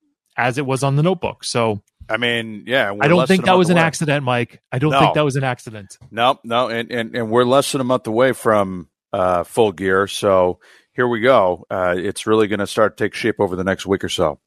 Speaker 3: as it was on the notebook. So
Speaker 4: I mean, yeah. we're
Speaker 3: I don't
Speaker 4: less
Speaker 3: think
Speaker 4: than a
Speaker 3: that was
Speaker 4: month
Speaker 3: an
Speaker 4: away.
Speaker 3: accident, Mike. I don't
Speaker 4: No.
Speaker 3: think that was an accident.
Speaker 4: No, no, and, and, and we're less than a month away from uh, Full Gear. So here we go. Uh, it's really going to start to take shape over the next week or so.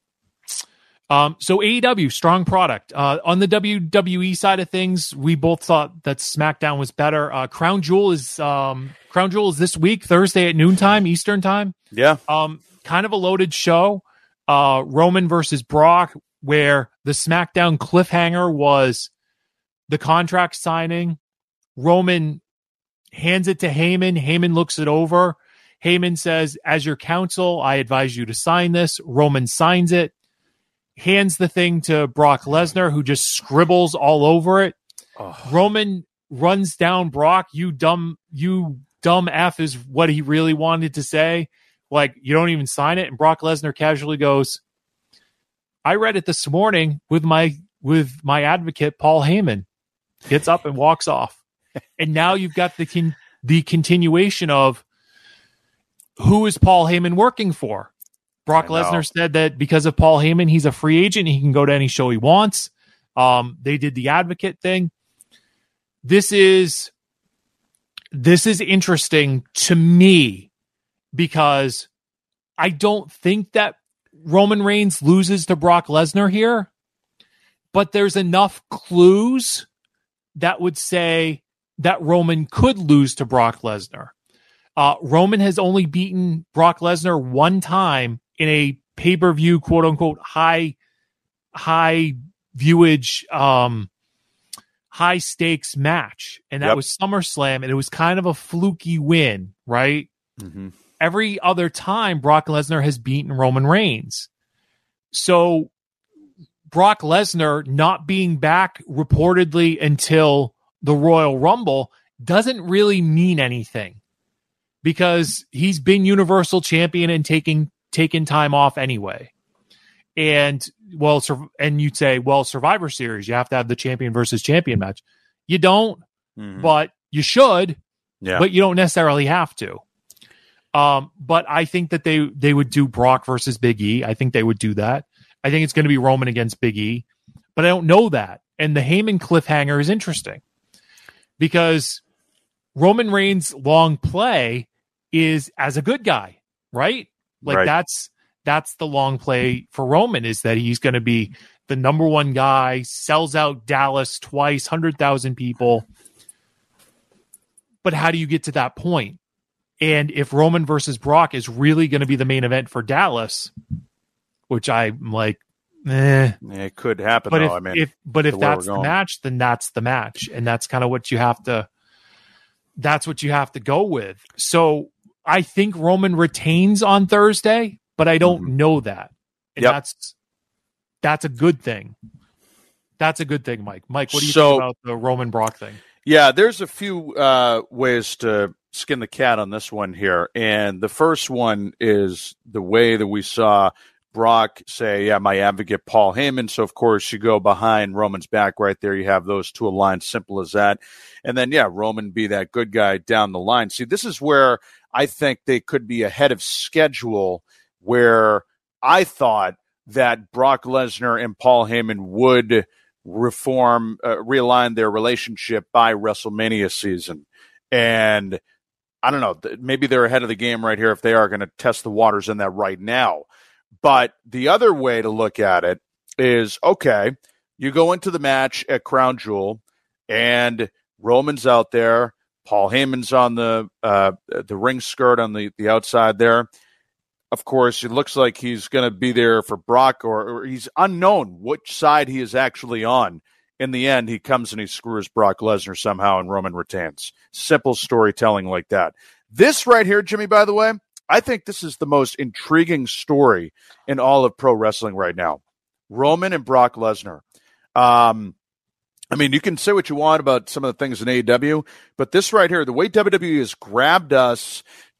Speaker 3: Um, so A E W, strong product. Uh, on the W W E side of things, we both thought that SmackDown was better. Uh, Crown Jewel is um, Crown Jewel is this week, Thursday at noontime, Eastern time.
Speaker 4: Yeah.
Speaker 3: Um, kind of a loaded show. Uh, Roman versus Brock, where the SmackDown cliffhanger was the contract signing. Roman hands it to Heyman. Heyman looks it over. Heyman says, as your counsel, I advise you to sign this. Roman signs it, hands the thing to Brock Lesnar, who just scribbles all over it. Oh. Roman runs down Brock. You dumb, you dumb F is what he really wanted to say. Like, you don't even sign it. And Brock Lesnar casually goes, I read it this morning with my, with my advocate, Paul Heyman. Gets up and walks off. And now you've got the con- the continuation of who is Paul Heyman working for? Brock Lesnar said that because of Paul Heyman, he's a free agent. He can go to any show he wants. Um, they did the advocate thing. This is this is interesting to me because I don't think that Roman Reigns loses to Brock Lesnar here, but there's enough clues that would say that Roman could lose to Brock Lesnar. Uh, Roman has only beaten Brock Lesnar one time in a pay-per-view, quote unquote, high, high viewage, um, high stakes match. And that yep. was SummerSlam. And it was kind of a fluky win, right? Mm-hmm. Every other time Brock Lesnar has beaten Roman Reigns. So Brock Lesnar not being back reportedly until the Royal Rumble doesn't really mean anything because he's been Universal Champion and taking taking time off anyway. And well, and you'd say, well, Survivor Series, you have to have the champion versus champion match. You don't, mm-hmm. but you should, yeah. but you don't necessarily have to. Um, but I think that they they would do Brock versus Big E. I think they would do that. I think it's going to be Roman against Big E, but I don't know that. And the Heyman cliffhanger is interesting because Roman Reigns' long play is as a good guy, right? Like right. that's that's the long play for Roman is that he's going to be the number one guy, sells out Dallas twice, one hundred thousand people. But how do you get to that point? And if Roman versus Brock is really going to be the main event for Dallas, which I'm like, eh.
Speaker 4: It could happen,
Speaker 3: but
Speaker 4: though.
Speaker 3: If,
Speaker 4: I mean,
Speaker 3: if, but if that's the match, then that's the match. And that's kind of what you have to, that's what you have to go with. So I think Roman retains on Thursday, but I don't mm-hmm. know that. And yep. that's, that's a good thing. That's a good thing, Mike. Mike, what do you so, think about the Roman Brock thing?
Speaker 4: Yeah, there's a few uh, ways to skin the cat on this one here. And the first one is the way that we saw Brock say, yeah, my advocate, Paul Heyman. So, of course, you go behind Roman's back right there. You have those two aligned, simple as that. And then, yeah, Roman be that good guy down the line. See, this is where I think they could be ahead of schedule, where I thought that Brock Lesnar and Paul Heyman would reform, uh, realign their relationship by WrestleMania season. And I don't know, maybe they're ahead of the game right here if they are going to test the waters in that right now. But the other way to look at it is, okay, you go into the match at Crown Jewel, and Roman's out there. Paul Heyman's on the uh, the ring skirt on the, the outside there. Of course, it looks like he's going to be there for Brock, or, or he's unknown which side he is actually on. In the end, he comes and he screws Brock Lesnar somehow, and Roman retains. Simple storytelling like that. This right here, Jimmy, by the way, I think this is the most intriguing story in all of pro wrestling right now. Roman and Brock Lesnar. Um, I mean, you can say what you want about some of the things in A E W, but this right here, the way W W E has grabbed us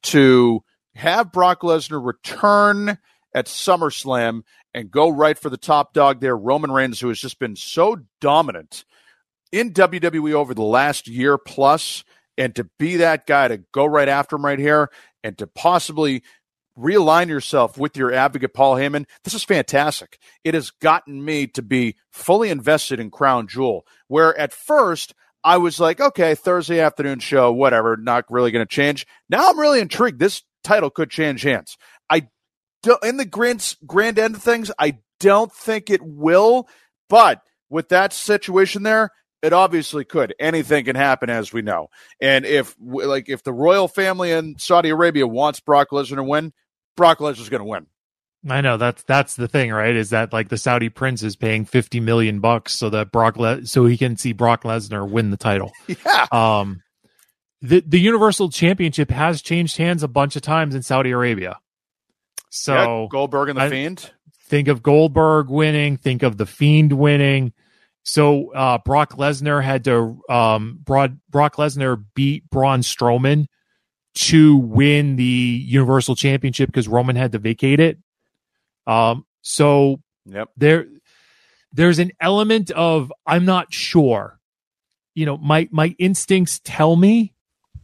Speaker 4: to have Brock Lesnar return at SummerSlam and go right for the top dog there, Roman Reigns, who has just been so dominant in W W E over the last year plus, and to be that guy to go right after him right here and to possibly realign yourself with your advocate, Paul Heyman, this is fantastic. It has gotten me to be fully invested in Crown Jewel, where at first I was like, okay, Thursday afternoon show, whatever, not really going to change. Now I'm really intrigued. This title could change hands. I don't, in the grand, grand end of things, I don't think it will, but with that situation there, it obviously could. Anything can happen, as we know. And if, like, if the royal family in Saudi Arabia wants Brock Lesnar to win, Brock Lesnar's going to win.
Speaker 3: I know that's that's the thing, right? Is that like the Saudi prince is paying fifty million bucks so that Brock Le- so he can see Brock Lesnar win the title.
Speaker 4: Yeah.
Speaker 3: Um, the the Universal Championship has changed hands a bunch of times in Saudi Arabia. So
Speaker 4: yeah, Goldberg and the
Speaker 3: I,
Speaker 4: Fiend.
Speaker 3: Think of Goldberg winning. Think of the Fiend winning. So uh, Brock Lesnar had to um, Brock, Brock Lesnar beat Braun Strowman to win the Universal Championship because Roman had to vacate it. Um, so
Speaker 4: yep.
Speaker 3: there, there's an element of, I'm not sure, you know, my, my instincts tell me,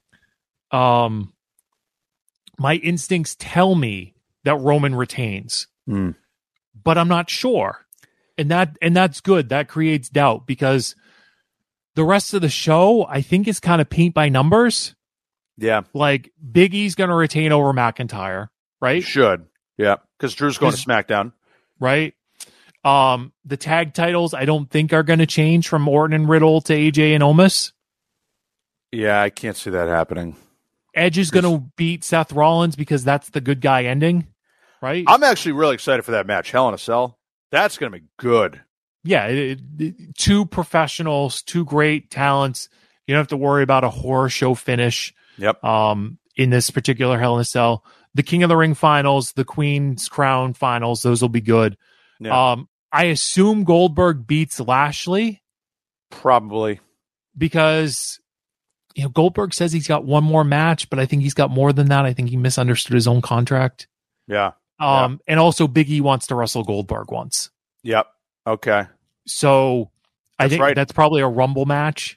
Speaker 3: um, my instincts tell me that Roman retains,
Speaker 4: mm.
Speaker 3: but I'm not sure. And that, and that's good. That creates doubt because the rest of the show, I think, is kind of paint by numbers.
Speaker 4: Yeah.
Speaker 3: Like Big E's going to retain over McIntyre, right?
Speaker 4: He should. Yeah, because Drew's going to SmackDown.
Speaker 3: Right. Um, the tag titles, I don't think are going to change from Orton and Riddle to A J and Omos.
Speaker 4: Yeah, I can't see that happening.
Speaker 3: Edge is going to beat Seth Rollins because that's the good guy ending, right?
Speaker 4: I'm actually really excited for that match. Hell in a Cell. That's going to be good.
Speaker 3: Yeah, it, it, two professionals, two great talents. You don't have to worry about a horror show finish.
Speaker 4: Yep.
Speaker 3: Um, in this particular Hell in a Cell. The King of the Ring finals, the Queen's Crown finals, those will be good.
Speaker 4: Yeah.
Speaker 3: Um, I assume Goldberg beats Lashley.
Speaker 4: Probably.
Speaker 3: Because, you know, Goldberg says he's got one more match, but I think he's got more than that. I think he misunderstood his own contract.
Speaker 4: Yeah.
Speaker 3: Um,
Speaker 4: yeah.
Speaker 3: And also Big E wants to wrestle Goldberg once.
Speaker 4: Yep. Okay.
Speaker 3: So I
Speaker 4: That's
Speaker 3: think
Speaker 4: right.
Speaker 3: that's probably a Rumble match.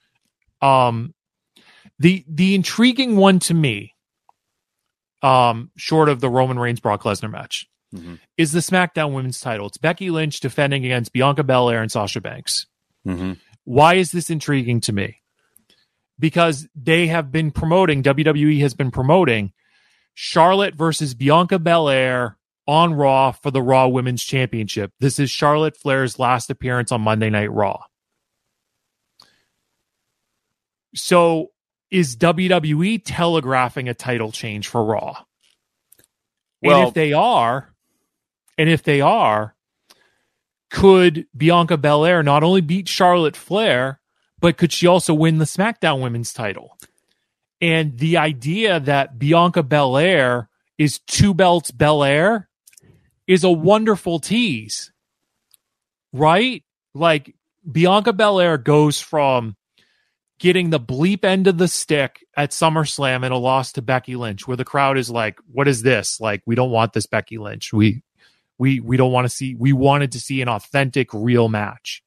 Speaker 3: Um, the the intriguing one to me, Um, short of the Roman Reigns Brock Lesnar match, mm-hmm. is the SmackDown Women's title. It's Becky Lynch defending against Bianca Belair and Sasha Banks.
Speaker 4: Mm-hmm.
Speaker 3: Why is this intriguing to me? Because they have been promoting, W W E has been promoting Charlotte versus Bianca Belair on Raw for the Raw Women's Championship. This is Charlotte Flair's last appearance on Monday Night Raw. So is W W E telegraphing a title change for Raw?
Speaker 4: Well,
Speaker 3: and if they are, and if they are, could Bianca Belair not only beat Charlotte Flair, but could she also win the SmackDown Women's title? And the idea that Bianca Belair is two belts Belair is a wonderful tease, right? Like Bianca Belair goes from getting the bleep end of the stick at SummerSlam in a loss to Becky Lynch, where the crowd is like, what is this? Like, we don't want this Becky Lynch. We, we, we don't want to see, we wanted to see an authentic, real match.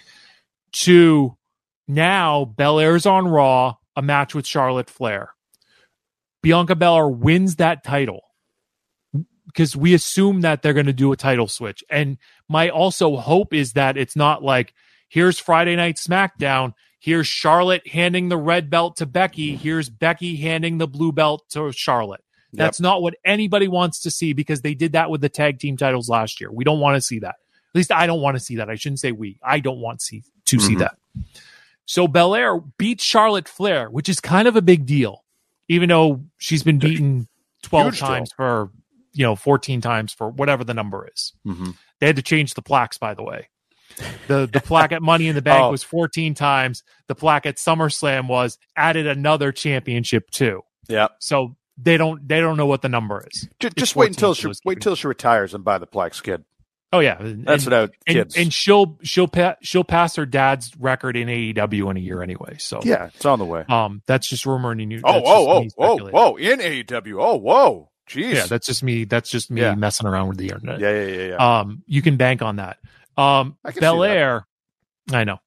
Speaker 3: To now, Belair's on Raw, a match with Charlotte Flair. Bianca Belair wins that title because we assume that they're going to do a title switch. And my also hope is that it's not like, here's Friday Night SmackDown, here's Charlotte handing the red belt to Becky. Here's Becky handing the blue belt to Charlotte. That's yep. not what anybody wants to see because they did that with the tag team titles last year. We don't want to see that. At least I don't want to see that. I shouldn't say we. I don't want to see, to mm-hmm. see that. So Belair beats Charlotte Flair, which is kind of a big deal, even though she's been beaten twelve Huge times deal. for, you know, fourteen times for whatever the number is.
Speaker 4: Mm-hmm.
Speaker 3: They had to change the plaques, by the way. The the plaque at Money in the Bank oh. was fourteen times. The plaque at SummerSlam was added another championship too.
Speaker 4: Yeah.
Speaker 3: So they don't they don't know what the number is.
Speaker 4: Just, just wait until she wait until she retires and buy the plaques, kid.
Speaker 3: Oh yeah,
Speaker 4: that's
Speaker 3: and,
Speaker 4: what I would, kids.
Speaker 3: And, and she'll she'll pa- she'll pass her dad's record in A E W in a year anyway. So
Speaker 4: yeah, it's on the way.
Speaker 3: Um, that's just rumor and you.
Speaker 4: Oh oh oh oh oh in A E W. Oh whoa, jeez.
Speaker 3: Yeah, that's just me. That's just me yeah. messing around with the internet.
Speaker 4: Yeah, yeah, yeah, yeah.
Speaker 3: Um, you can bank on that. Um, Belair, I know.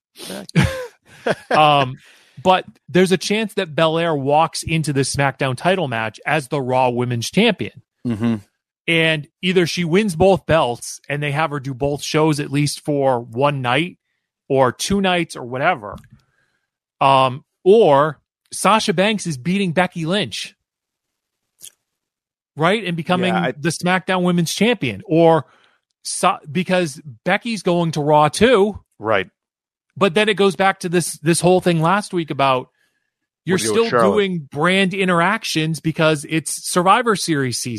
Speaker 3: um, but there's a chance that Belair walks into the SmackDown title match as the Raw Women's Champion.
Speaker 4: Mm-hmm.
Speaker 3: And either she wins both belts and they have her do both shows at least for one night or two nights or whatever. Um, or Sasha Banks is beating Becky Lynch. Right? And becoming yeah, I... the SmackDown Women's Champion. Or so, because Becky's going to Raw too.
Speaker 4: Right.
Speaker 3: But then it goes back to this this whole thing last week about you're still doing brand interactions because it's Survivor Series season.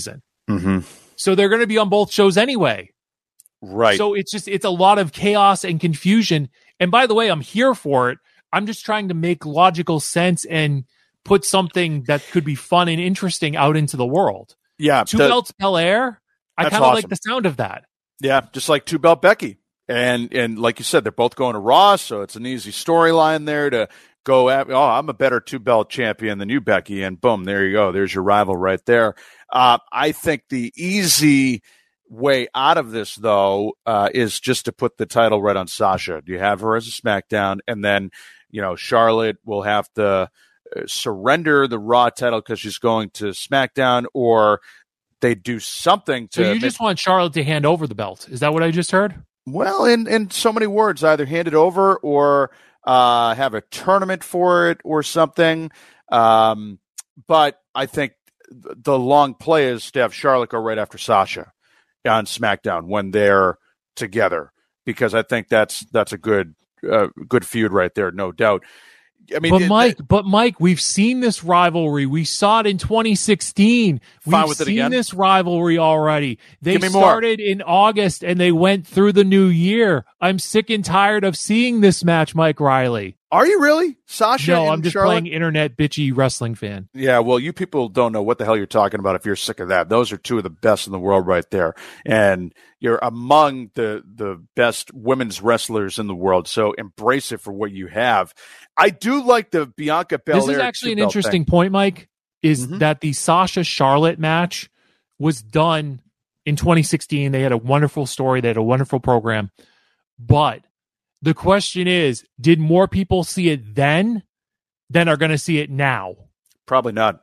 Speaker 4: Mm-hmm.
Speaker 3: So they're going to be on both shows anyway.
Speaker 4: Right.
Speaker 3: So it's just, it's a lot of chaos and confusion. And by the way, I'm here for it. I'm just trying to make logical sense and put something that could be fun and interesting out into the world.
Speaker 4: Yeah.
Speaker 3: Two
Speaker 4: the,
Speaker 3: Belts Belair. I kind of
Speaker 4: awesome.
Speaker 3: like the sound of that.
Speaker 4: Yeah. Just like Two Belt Becky. And, and like you said, they're both going to Raw. So it's an easy storyline there to go at, oh, I'm a better two belt champion than you, Becky. And boom, there you go. There's your rival right there. Uh, I think the easy way out of this, though, uh, is just to put the title right on Sasha. You have her as a SmackDown, and then, you know, Charlotte will have to uh, surrender the Raw title because she's going to SmackDown, or they do something to.
Speaker 3: So you
Speaker 4: make,
Speaker 3: just want Charlotte to hand over the belt? Is that what I just heard?
Speaker 4: Well, in in so many words, either hand it over or uh, have a tournament for it or something. Um, but I think the long play is to have Charlotte go right after Sasha on SmackDown when they're together, because I think that's that's a good uh, good feud right there, no doubt. I mean,
Speaker 3: but
Speaker 4: it,
Speaker 3: Mike,
Speaker 4: it,
Speaker 3: but Mike, we've seen this rivalry. We saw it in twenty sixteen.
Speaker 4: Fine
Speaker 3: We've
Speaker 4: with it
Speaker 3: seen
Speaker 4: again?
Speaker 3: this rivalry already. They
Speaker 4: Give me more.
Speaker 3: started in August and they went through the new year. I'm sick and tired of seeing this match, Mike Riley.
Speaker 4: Are you really, Sasha?
Speaker 3: No,
Speaker 4: and
Speaker 3: I'm just
Speaker 4: Charlotte?
Speaker 3: playing internet bitchy wrestling fan.
Speaker 4: Yeah, well, you people don't know what the hell you're talking about if you're sick of that. Those are two of the best in the world right there. And you're among the the best women's wrestlers in the world, so embrace it for what you have. I do like the Bianca Belair.
Speaker 3: This is actually an
Speaker 4: two-belt
Speaker 3: interesting
Speaker 4: thing.
Speaker 3: point, Mike, is
Speaker 4: Mhm.
Speaker 3: that the Sasha Charlotte match was done in twenty sixteen. They had a wonderful story. They had a wonderful program. But the question is, did more people see it then than are going to see it now?
Speaker 4: Probably not.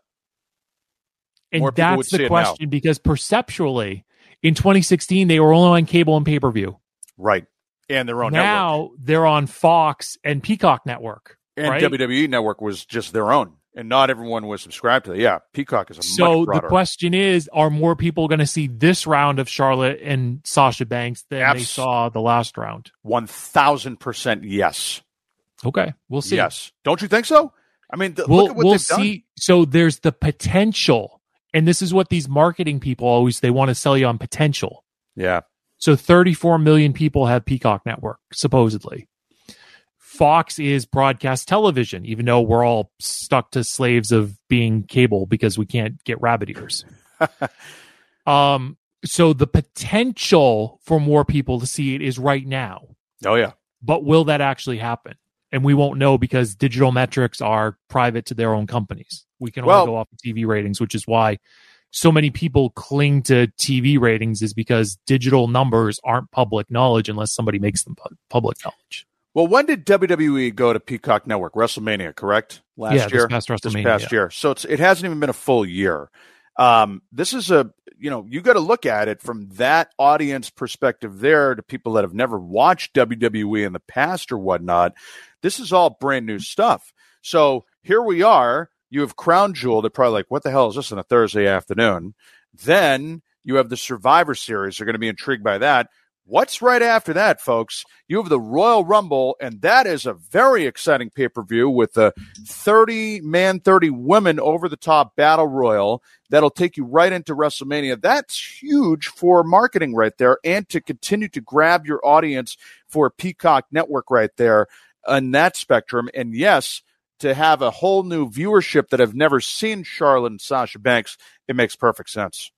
Speaker 3: And
Speaker 4: More people would
Speaker 3: that's
Speaker 4: see
Speaker 3: the
Speaker 4: it
Speaker 3: question, because perceptually, in twenty sixteen, they were only on cable and pay-per-view.
Speaker 4: Right. And their own
Speaker 3: Now
Speaker 4: network.
Speaker 3: they're on Fox and Peacock Network.
Speaker 4: And
Speaker 3: right?
Speaker 4: W W E Network was just their own. And not everyone was subscribed to it. Yeah, Peacock is a
Speaker 3: So
Speaker 4: much broader.
Speaker 3: the question is, are more people going to see this round of Charlotte and Sasha Banks than
Speaker 4: Abs-
Speaker 3: they saw the last round?
Speaker 4: one thousand percent yes.
Speaker 3: Okay, we'll see.
Speaker 4: Yes. Don't you think so? I mean, th-
Speaker 3: We'll,
Speaker 4: look at what
Speaker 3: we'll
Speaker 4: they've done.
Speaker 3: see. So there's the potential, and this is what these marketing people always, they want to sell you on potential.
Speaker 4: Yeah.
Speaker 3: So thirty-four million people have Peacock Network, supposedly. Fox is broadcast television, even though we're all stuck to slaves of being cable because we can't get rabbit ears. um, so the potential for more people to see it is right now.
Speaker 4: Oh, yeah.
Speaker 3: But will that actually happen? And we won't know because digital metrics are private to their own companies. We can only
Speaker 4: Well-
Speaker 3: go off of T V ratings, which is why so many people cling to T V ratings, is because digital numbers aren't public knowledge unless somebody makes them pu- public knowledge.
Speaker 4: Well, when did W W E go to Peacock Network? WrestleMania, correct? Last
Speaker 3: Yeah, this
Speaker 4: year?
Speaker 3: past WrestleMania,
Speaker 4: This past
Speaker 3: yeah.
Speaker 4: year. So it's, it hasn't even been a full year. Um, this is a, you know, you got to look at it from that audience perspective there to people that have never watched W W E in the past or whatnot. This is all brand new stuff. So here we are. You have Crown Jewel. They're probably like, what the hell is this on a Thursday afternoon? Then you have the Survivor Series. They're going to be intrigued by that. What's right after that, folks? You have the Royal Rumble, and that is a very exciting pay-per-view with the thirty-man, thirty-women over-the-top Battle Royal that'll take you right into WrestleMania. That's huge for marketing right there, and to continue to grab your audience for Peacock Network right there on that spectrum. And yes, to have a whole new viewership that have never seen Charlotte and Sasha Banks, it makes perfect sense.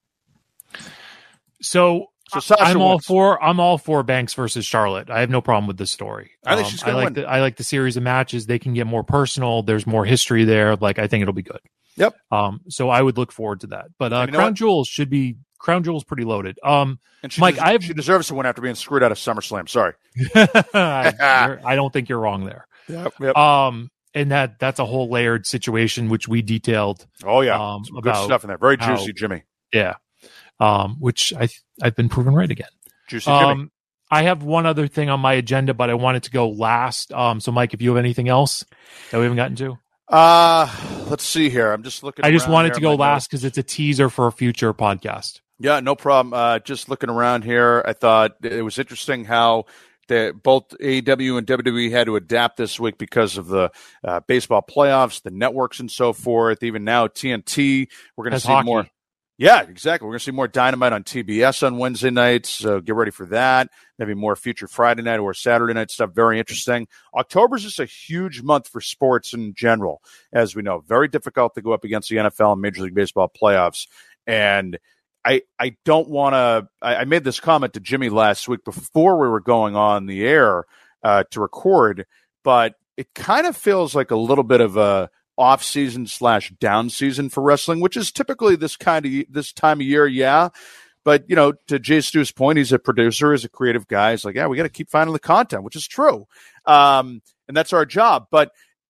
Speaker 3: So,
Speaker 4: So Sasha
Speaker 3: I'm all
Speaker 4: wins.
Speaker 3: for I'm all for Banks versus Charlotte. I have no problem with this story.
Speaker 4: I think
Speaker 3: Um,
Speaker 4: she's
Speaker 3: I
Speaker 4: gonna
Speaker 3: like
Speaker 4: win.
Speaker 3: the I like the series of matches. They can get more personal. There's more history there. Like, I think it'll be good.
Speaker 4: Yep.
Speaker 3: Um. So I would look forward to that. But uh,
Speaker 4: And you know
Speaker 3: Crown
Speaker 4: what?
Speaker 3: Jewels should be Crown Jewels pretty loaded. Um.
Speaker 4: And she
Speaker 3: Mike,
Speaker 4: des-
Speaker 3: I've-
Speaker 4: she deserves to win after being screwed out of SummerSlam. Sorry.
Speaker 3: I I don't think you're wrong there.
Speaker 4: Yep. Yep.
Speaker 3: Um. And that that's a whole layered situation which we detailed.
Speaker 4: oh yeah.
Speaker 3: um,
Speaker 4: Some good
Speaker 3: about
Speaker 4: stuff in there. Very
Speaker 3: how-
Speaker 4: juicy, Jimmy.
Speaker 3: Yeah. Um. Which I I've been proven right again.
Speaker 4: Juicy Jimmy.
Speaker 3: Um, I have one other thing on my agenda, but I want it to go last. Um, so, Mike, if you have anything else that we haven't gotten to,
Speaker 4: Uh, let's see here. I'm just looking.
Speaker 3: I just
Speaker 4: around
Speaker 3: wanted
Speaker 4: here
Speaker 3: to
Speaker 4: at
Speaker 3: go
Speaker 4: my
Speaker 3: last
Speaker 4: notes.
Speaker 3: because it's a teaser for a future podcast.
Speaker 4: Yeah, no problem. Uh, just looking around here, I thought it was interesting how the, both A E W and W W E had to adapt this week because of the uh, baseball playoffs, the networks, and so forth. Even now, T N T, we're going to
Speaker 3: Has
Speaker 4: see
Speaker 3: hockey.
Speaker 4: more. Yeah, exactly. We're going to see more Dynamite on T B S on Wednesday nights, so get ready for that. Maybe more future Friday night or Saturday night stuff. Very interesting. October is just a huge month for sports in general, as we know. Very difficult to go up against the N F L and Major League Baseball playoffs. And I I don't want to – I made this comment to Jimmy last week before we were going on the air uh, to record, but it kind of feels like a little bit of a – off season slash down season for wrestling, which is typically this kind of this time of year. Yeah. But, you know, to Jay Stu's point, he's a producer, he's a creative guy. He's like, yeah, we got to keep finding the content, which is true. Um, and that's our job. But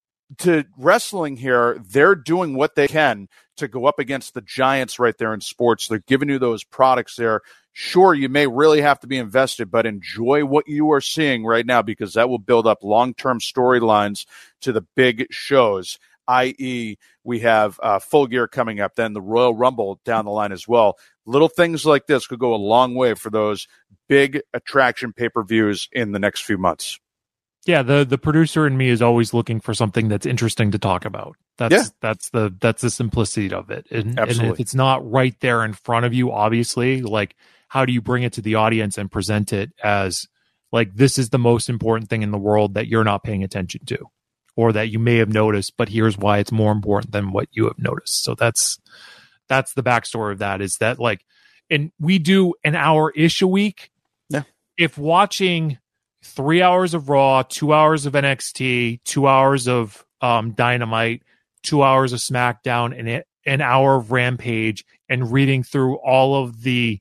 Speaker 4: to wrestling here, they're doing what they can to go up against the giants right there in sports. They're giving you those products there. Sure, you may really have to be invested, but enjoy what you are seeing right now, because that will build up long-term storylines to the big shows. that is, we have uh, Full Gear coming up, then the Royal Rumble down the line as well. Little things like this could go a long way for those big attraction pay-per-views in the next few months.
Speaker 3: Yeah, the the producer in me is always looking for something that's interesting to talk about. That's
Speaker 4: yeah.
Speaker 3: that's the that's the simplicity of it. And, and
Speaker 4: Absolutely.
Speaker 3: if it's not right there in front of you, obviously, like, how do you bring it to the audience and present it as like, this is the most important thing in the world that you're not paying attention to, or that you may have noticed, but here's why it's more important than what you have noticed. So that's that's the backstory of that, is that, like, and we do an hour-ish a week.
Speaker 4: Yeah.
Speaker 3: If watching three hours of Raw, two hours of N X T, two hours of um, Dynamite, two hours of SmackDown, and it, an hour of Rampage, and reading through all of the,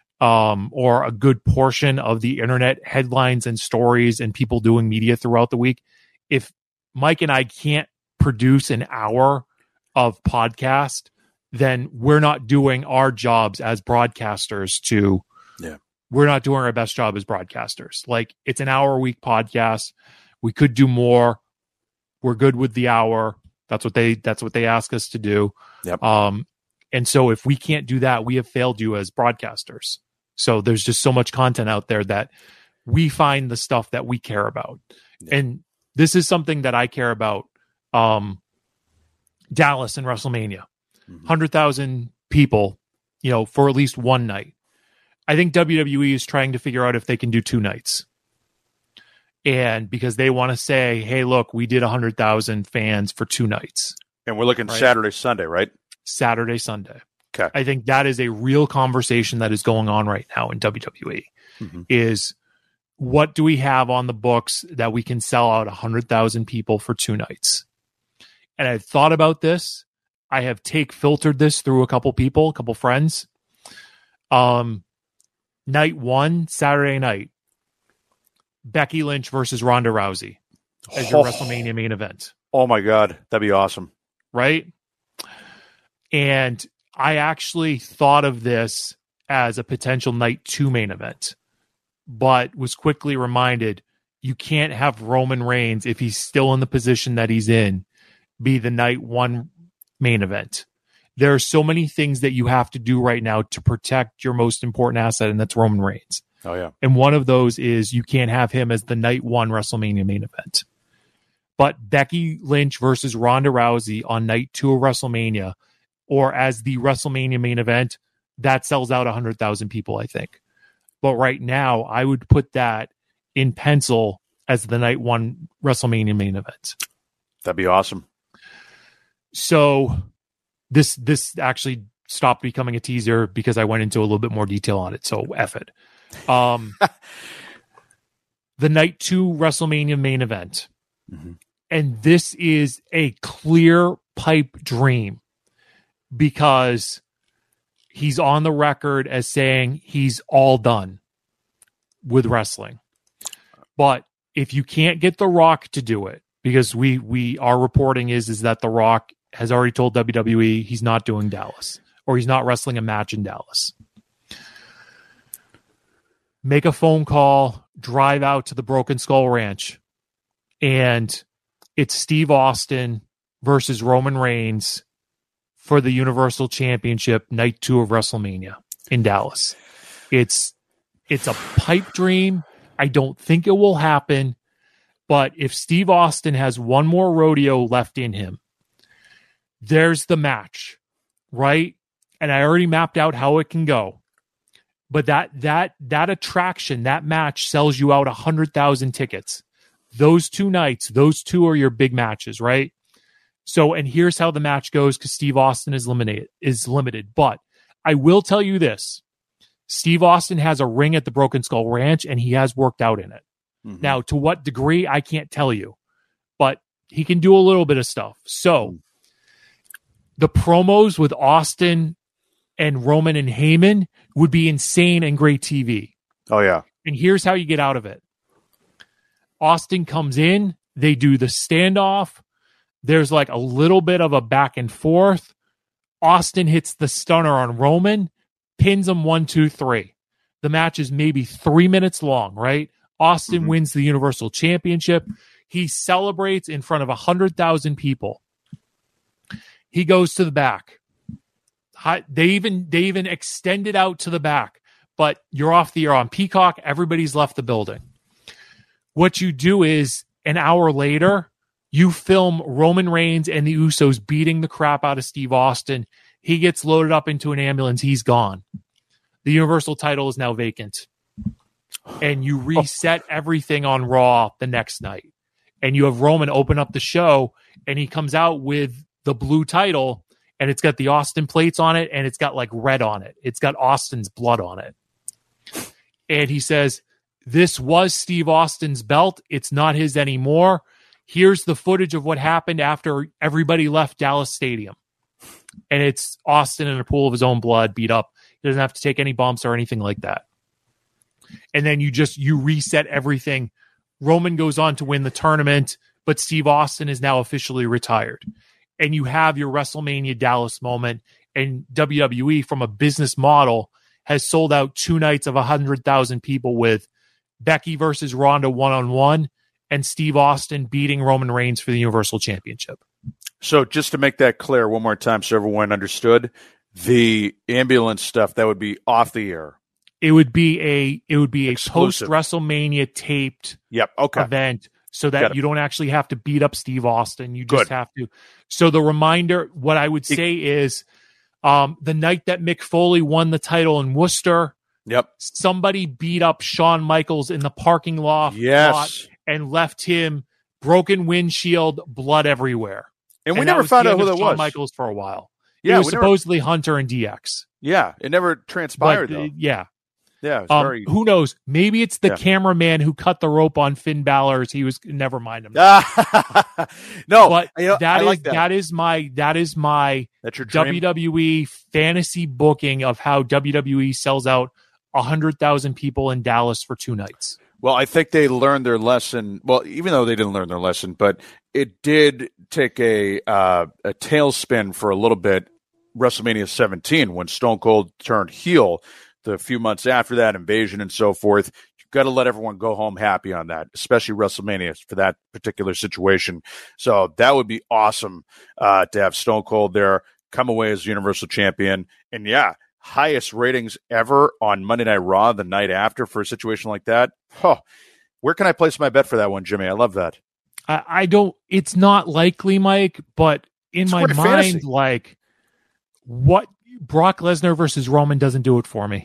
Speaker 3: um, or a good portion of the internet headlines and stories and people doing media throughout the week, if Mike and I can't produce an hour of podcast, then we're not doing our jobs as broadcasters to,
Speaker 4: yeah.
Speaker 3: we're not doing our best job as broadcasters. Like, it's an hour a week podcast. We could do more. We're good with the hour. That's what they, that's what they ask us to do.
Speaker 4: Yep.
Speaker 3: Um, and so if we can't do that, we have failed you as broadcasters. So there's just so much content out there that we find the stuff that we care about. Yeah. And this is something that I care about. Um, Dallas and WrestleMania, mm-hmm. one hundred thousand people, you know, for at least one night. I think W W E is trying to figure out if they can do two nights. And because they want to say, hey, look, we did one hundred thousand fans for two nights.
Speaker 4: And we're looking right? Saturday, Sunday, right?
Speaker 3: Saturday, Sunday.
Speaker 4: Okay.
Speaker 3: I think that is a real conversation that is going on right now in W W E. Mm-hmm. Is what do we have on the books that we can sell out one hundred thousand people for two nights? And I've thought about this. I have take filtered this through a couple people, a couple friends. Um, night one, Saturday night, Becky Lynch versus Ronda Rousey as your oh. WrestleMania main event.
Speaker 4: Oh my God, that'd be awesome.
Speaker 3: Right? And I actually thought of this as a potential night two main event, but was quickly reminded you can't have Roman Reigns, if he's still in the position that he's in, be the night one main event. There are so many things that you have to do right now to protect your most important asset, and that's Roman Reigns.
Speaker 4: Oh, yeah.
Speaker 3: And one of those is you can't have him as the night one WrestleMania main event. But Becky Lynch versus Ronda Rousey on night two of WrestleMania, or as the WrestleMania main event, that sells out one hundred thousand people, I think. But right now, I would put that in pencil as the night one WrestleMania main event.
Speaker 4: That'd be awesome.
Speaker 3: So this this actually stopped becoming a teaser because I went into a little bit more detail on it. So F it. Um, the night two WrestleMania main event. Mm-hmm. And this is a clear pipe dream because he's on the record as saying he's all done with wrestling. But if you can't get The Rock to do it, because we we our reporting is is that The Rock has already told W W E he's not doing Dallas, or he's not wrestling a match in Dallas. Make a phone call, drive out to the Broken Skull Ranch, and it's Steve Austin versus Roman Reigns for the Universal Championship, night two of WrestleMania in Dallas. It's it's a pipe dream. I don't think it will happen, but if Steve Austin has one more rodeo left in him, there's the match, right? and I already mapped out how it can go. But that that that attraction, that match sells you out one hundred thousand tickets. Those two nights, those two are your big matches, right? So, and here's how the match goes because Steve Austin is limited, is limited. But I will tell you this. Steve Austin has a ring at the Broken Skull Ranch, and he has worked out in it. Mm-hmm. Now, to what degree, I can't tell you. But he can do a little bit of stuff. So, the promos with Austin and Roman and Heyman would be insane and great T V.
Speaker 4: Oh, yeah.
Speaker 3: And here's how you get out of it. Austin comes in. They do the standoff. There's like a little bit of a back and forth. Austin hits the stunner on Roman, pins him one, two, three. The match is maybe three minutes long, right? Austin mm-hmm. wins the Universal Championship. He celebrates in front of one hundred thousand people. He goes to the back. They even they even extend it out to the back, but you're off the air on Peacock. Everybody's left the building. What you do is an hour later, you film Roman Reigns and the Usos beating the crap out of Steve Austin. He gets loaded up into an ambulance. He's gone. The Universal title is now vacant. And you reset everything on Raw the next night. And you have Roman open up the show, and he comes out with the blue title, and it's got the Austin plates on it, and it's got like red on it. It's got Austin's blood on it. And he says, this was Steve Austin's belt. It's not his anymore. Here's the footage of what happened after everybody left Dallas Stadium. And it's Austin in a pool of his own blood, beat up. He doesn't have to take any bumps or anything like that. And then you just, you reset everything. Roman goes on to win the tournament, but Steve Austin is now officially retired. And you have your WrestleMania Dallas moment. And W W E, from a business model, has sold out two nights of one hundred thousand people with Becky versus Ronda one-on-one and Steve Austin beating Roman Reigns for the Universal Championship.
Speaker 4: So just to make that clear one more time so everyone understood, the ambulance stuff, that would be off the air.
Speaker 3: It would be a it would be a
Speaker 4: Exclusive.
Speaker 3: post WrestleMania taped
Speaker 4: yep. okay.
Speaker 3: event so that you don't actually have to beat up Steve Austin. You just Good. have to. So the reminder, what I would say he, is um, the night that Mick Foley won the title in Worcester,
Speaker 4: Yep.
Speaker 3: somebody beat up Shawn Michaels in the parking lot,
Speaker 4: yes.
Speaker 3: lot and left him broken windshield, blood everywhere.
Speaker 4: And, and
Speaker 3: we
Speaker 4: never found out who that
Speaker 3: Shawn
Speaker 4: was.
Speaker 3: Michaels for a while.
Speaker 4: Yeah,
Speaker 3: it was
Speaker 4: we
Speaker 3: supposedly
Speaker 4: never,
Speaker 3: Hunter and D X.
Speaker 4: Yeah, it never transpired
Speaker 3: but,
Speaker 4: though.
Speaker 3: Yeah.
Speaker 4: Yeah, it was
Speaker 3: um,
Speaker 4: very...
Speaker 3: who knows? Maybe it's the
Speaker 4: yeah.
Speaker 3: cameraman who cut the rope on Finn Balor's. He was never mind him.
Speaker 4: no,
Speaker 3: but
Speaker 4: you know,
Speaker 3: that
Speaker 4: I
Speaker 3: is
Speaker 4: like that.
Speaker 3: that is my that is my
Speaker 4: That's your dream?
Speaker 3: W W E fantasy booking of how W W E sells out a hundred thousand people in Dallas for two nights.
Speaker 4: Well, I think they learned their lesson. Well, even though they didn't learn their lesson, but it did take a uh, a tailspin for a little bit. WrestleMania seventeen, when Stone Cold turned heel. The few months after that, Invasion and so forth, you've got to let everyone go home happy on that, especially WrestleMania for that particular situation. So that would be awesome uh, to have Stone Cold there, come away as Universal Champion. And yeah, highest ratings ever on Monday Night Raw the night after for a situation like that. Huh. Where can I place my bet for that one, Jimmy? I love that.
Speaker 3: I, I don't, it's not likely, Mike, but in
Speaker 4: It's
Speaker 3: my
Speaker 4: great
Speaker 3: mind,
Speaker 4: fantasy.
Speaker 3: like, what Brock Lesnar versus Roman doesn't do it for me.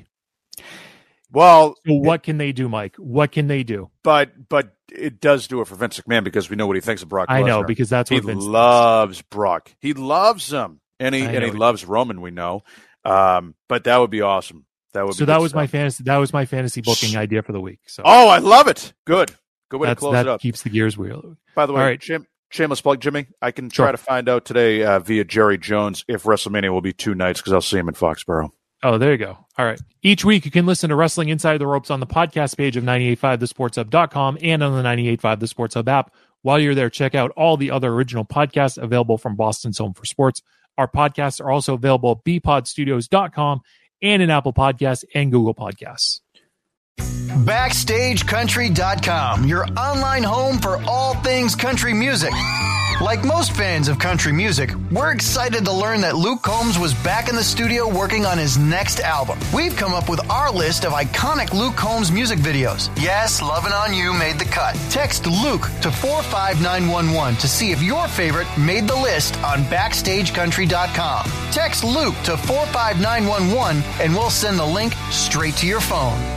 Speaker 4: Well,
Speaker 3: So what can they do, Mike? What can they do?
Speaker 4: but but it does do it for Vince McMahon because we know what he thinks of Brock Lesnar.
Speaker 3: I know, because that's
Speaker 4: he
Speaker 3: what Vince
Speaker 4: loves Brock. He loves him, and he
Speaker 3: I
Speaker 4: and he
Speaker 3: know.
Speaker 4: loves Roman. We know, um, but that would be awesome. That would.
Speaker 3: So
Speaker 4: be
Speaker 3: that
Speaker 4: good
Speaker 3: was my
Speaker 4: stuff.
Speaker 3: fantasy. That was my fantasy booking idea for the week. So
Speaker 4: Oh, I love it. Good, good way to
Speaker 3: that's,
Speaker 4: close
Speaker 3: that
Speaker 4: it up.
Speaker 3: keeps the gears wheeling.
Speaker 4: By the way,
Speaker 3: All right.
Speaker 4: shame, shameless plug, Jimmy. I can
Speaker 3: Sure.
Speaker 4: try to find out today uh, via Jerry Jones if WrestleMania will be two nights because I'll see him in Foxborough.
Speaker 3: Oh, there you go. All right. Each week you can listen to Wrestling Inside the Ropes on the podcast page of ninety-eight point five the sports hub dot com and on the ninety-eight point five The Sports Hub app. While you're there, check out all the other original podcasts available from Boston's Home for Sports. Our podcasts are also available at b pod studios dot com and in Apple Podcasts and Google Podcasts.
Speaker 1: Backstage Country dot com, your online home for all things country music. Like most fans of country music, we're excited to learn that Luke Combs was back in the studio working on his next album. We've come up with our list of iconic Luke Combs music videos. Yes, Lovin' On You made the cut. Text Luke to four five nine one one to see if your favorite made the list on backstage country dot com. Text Luke to four five nine one one and we'll send the link straight to your phone.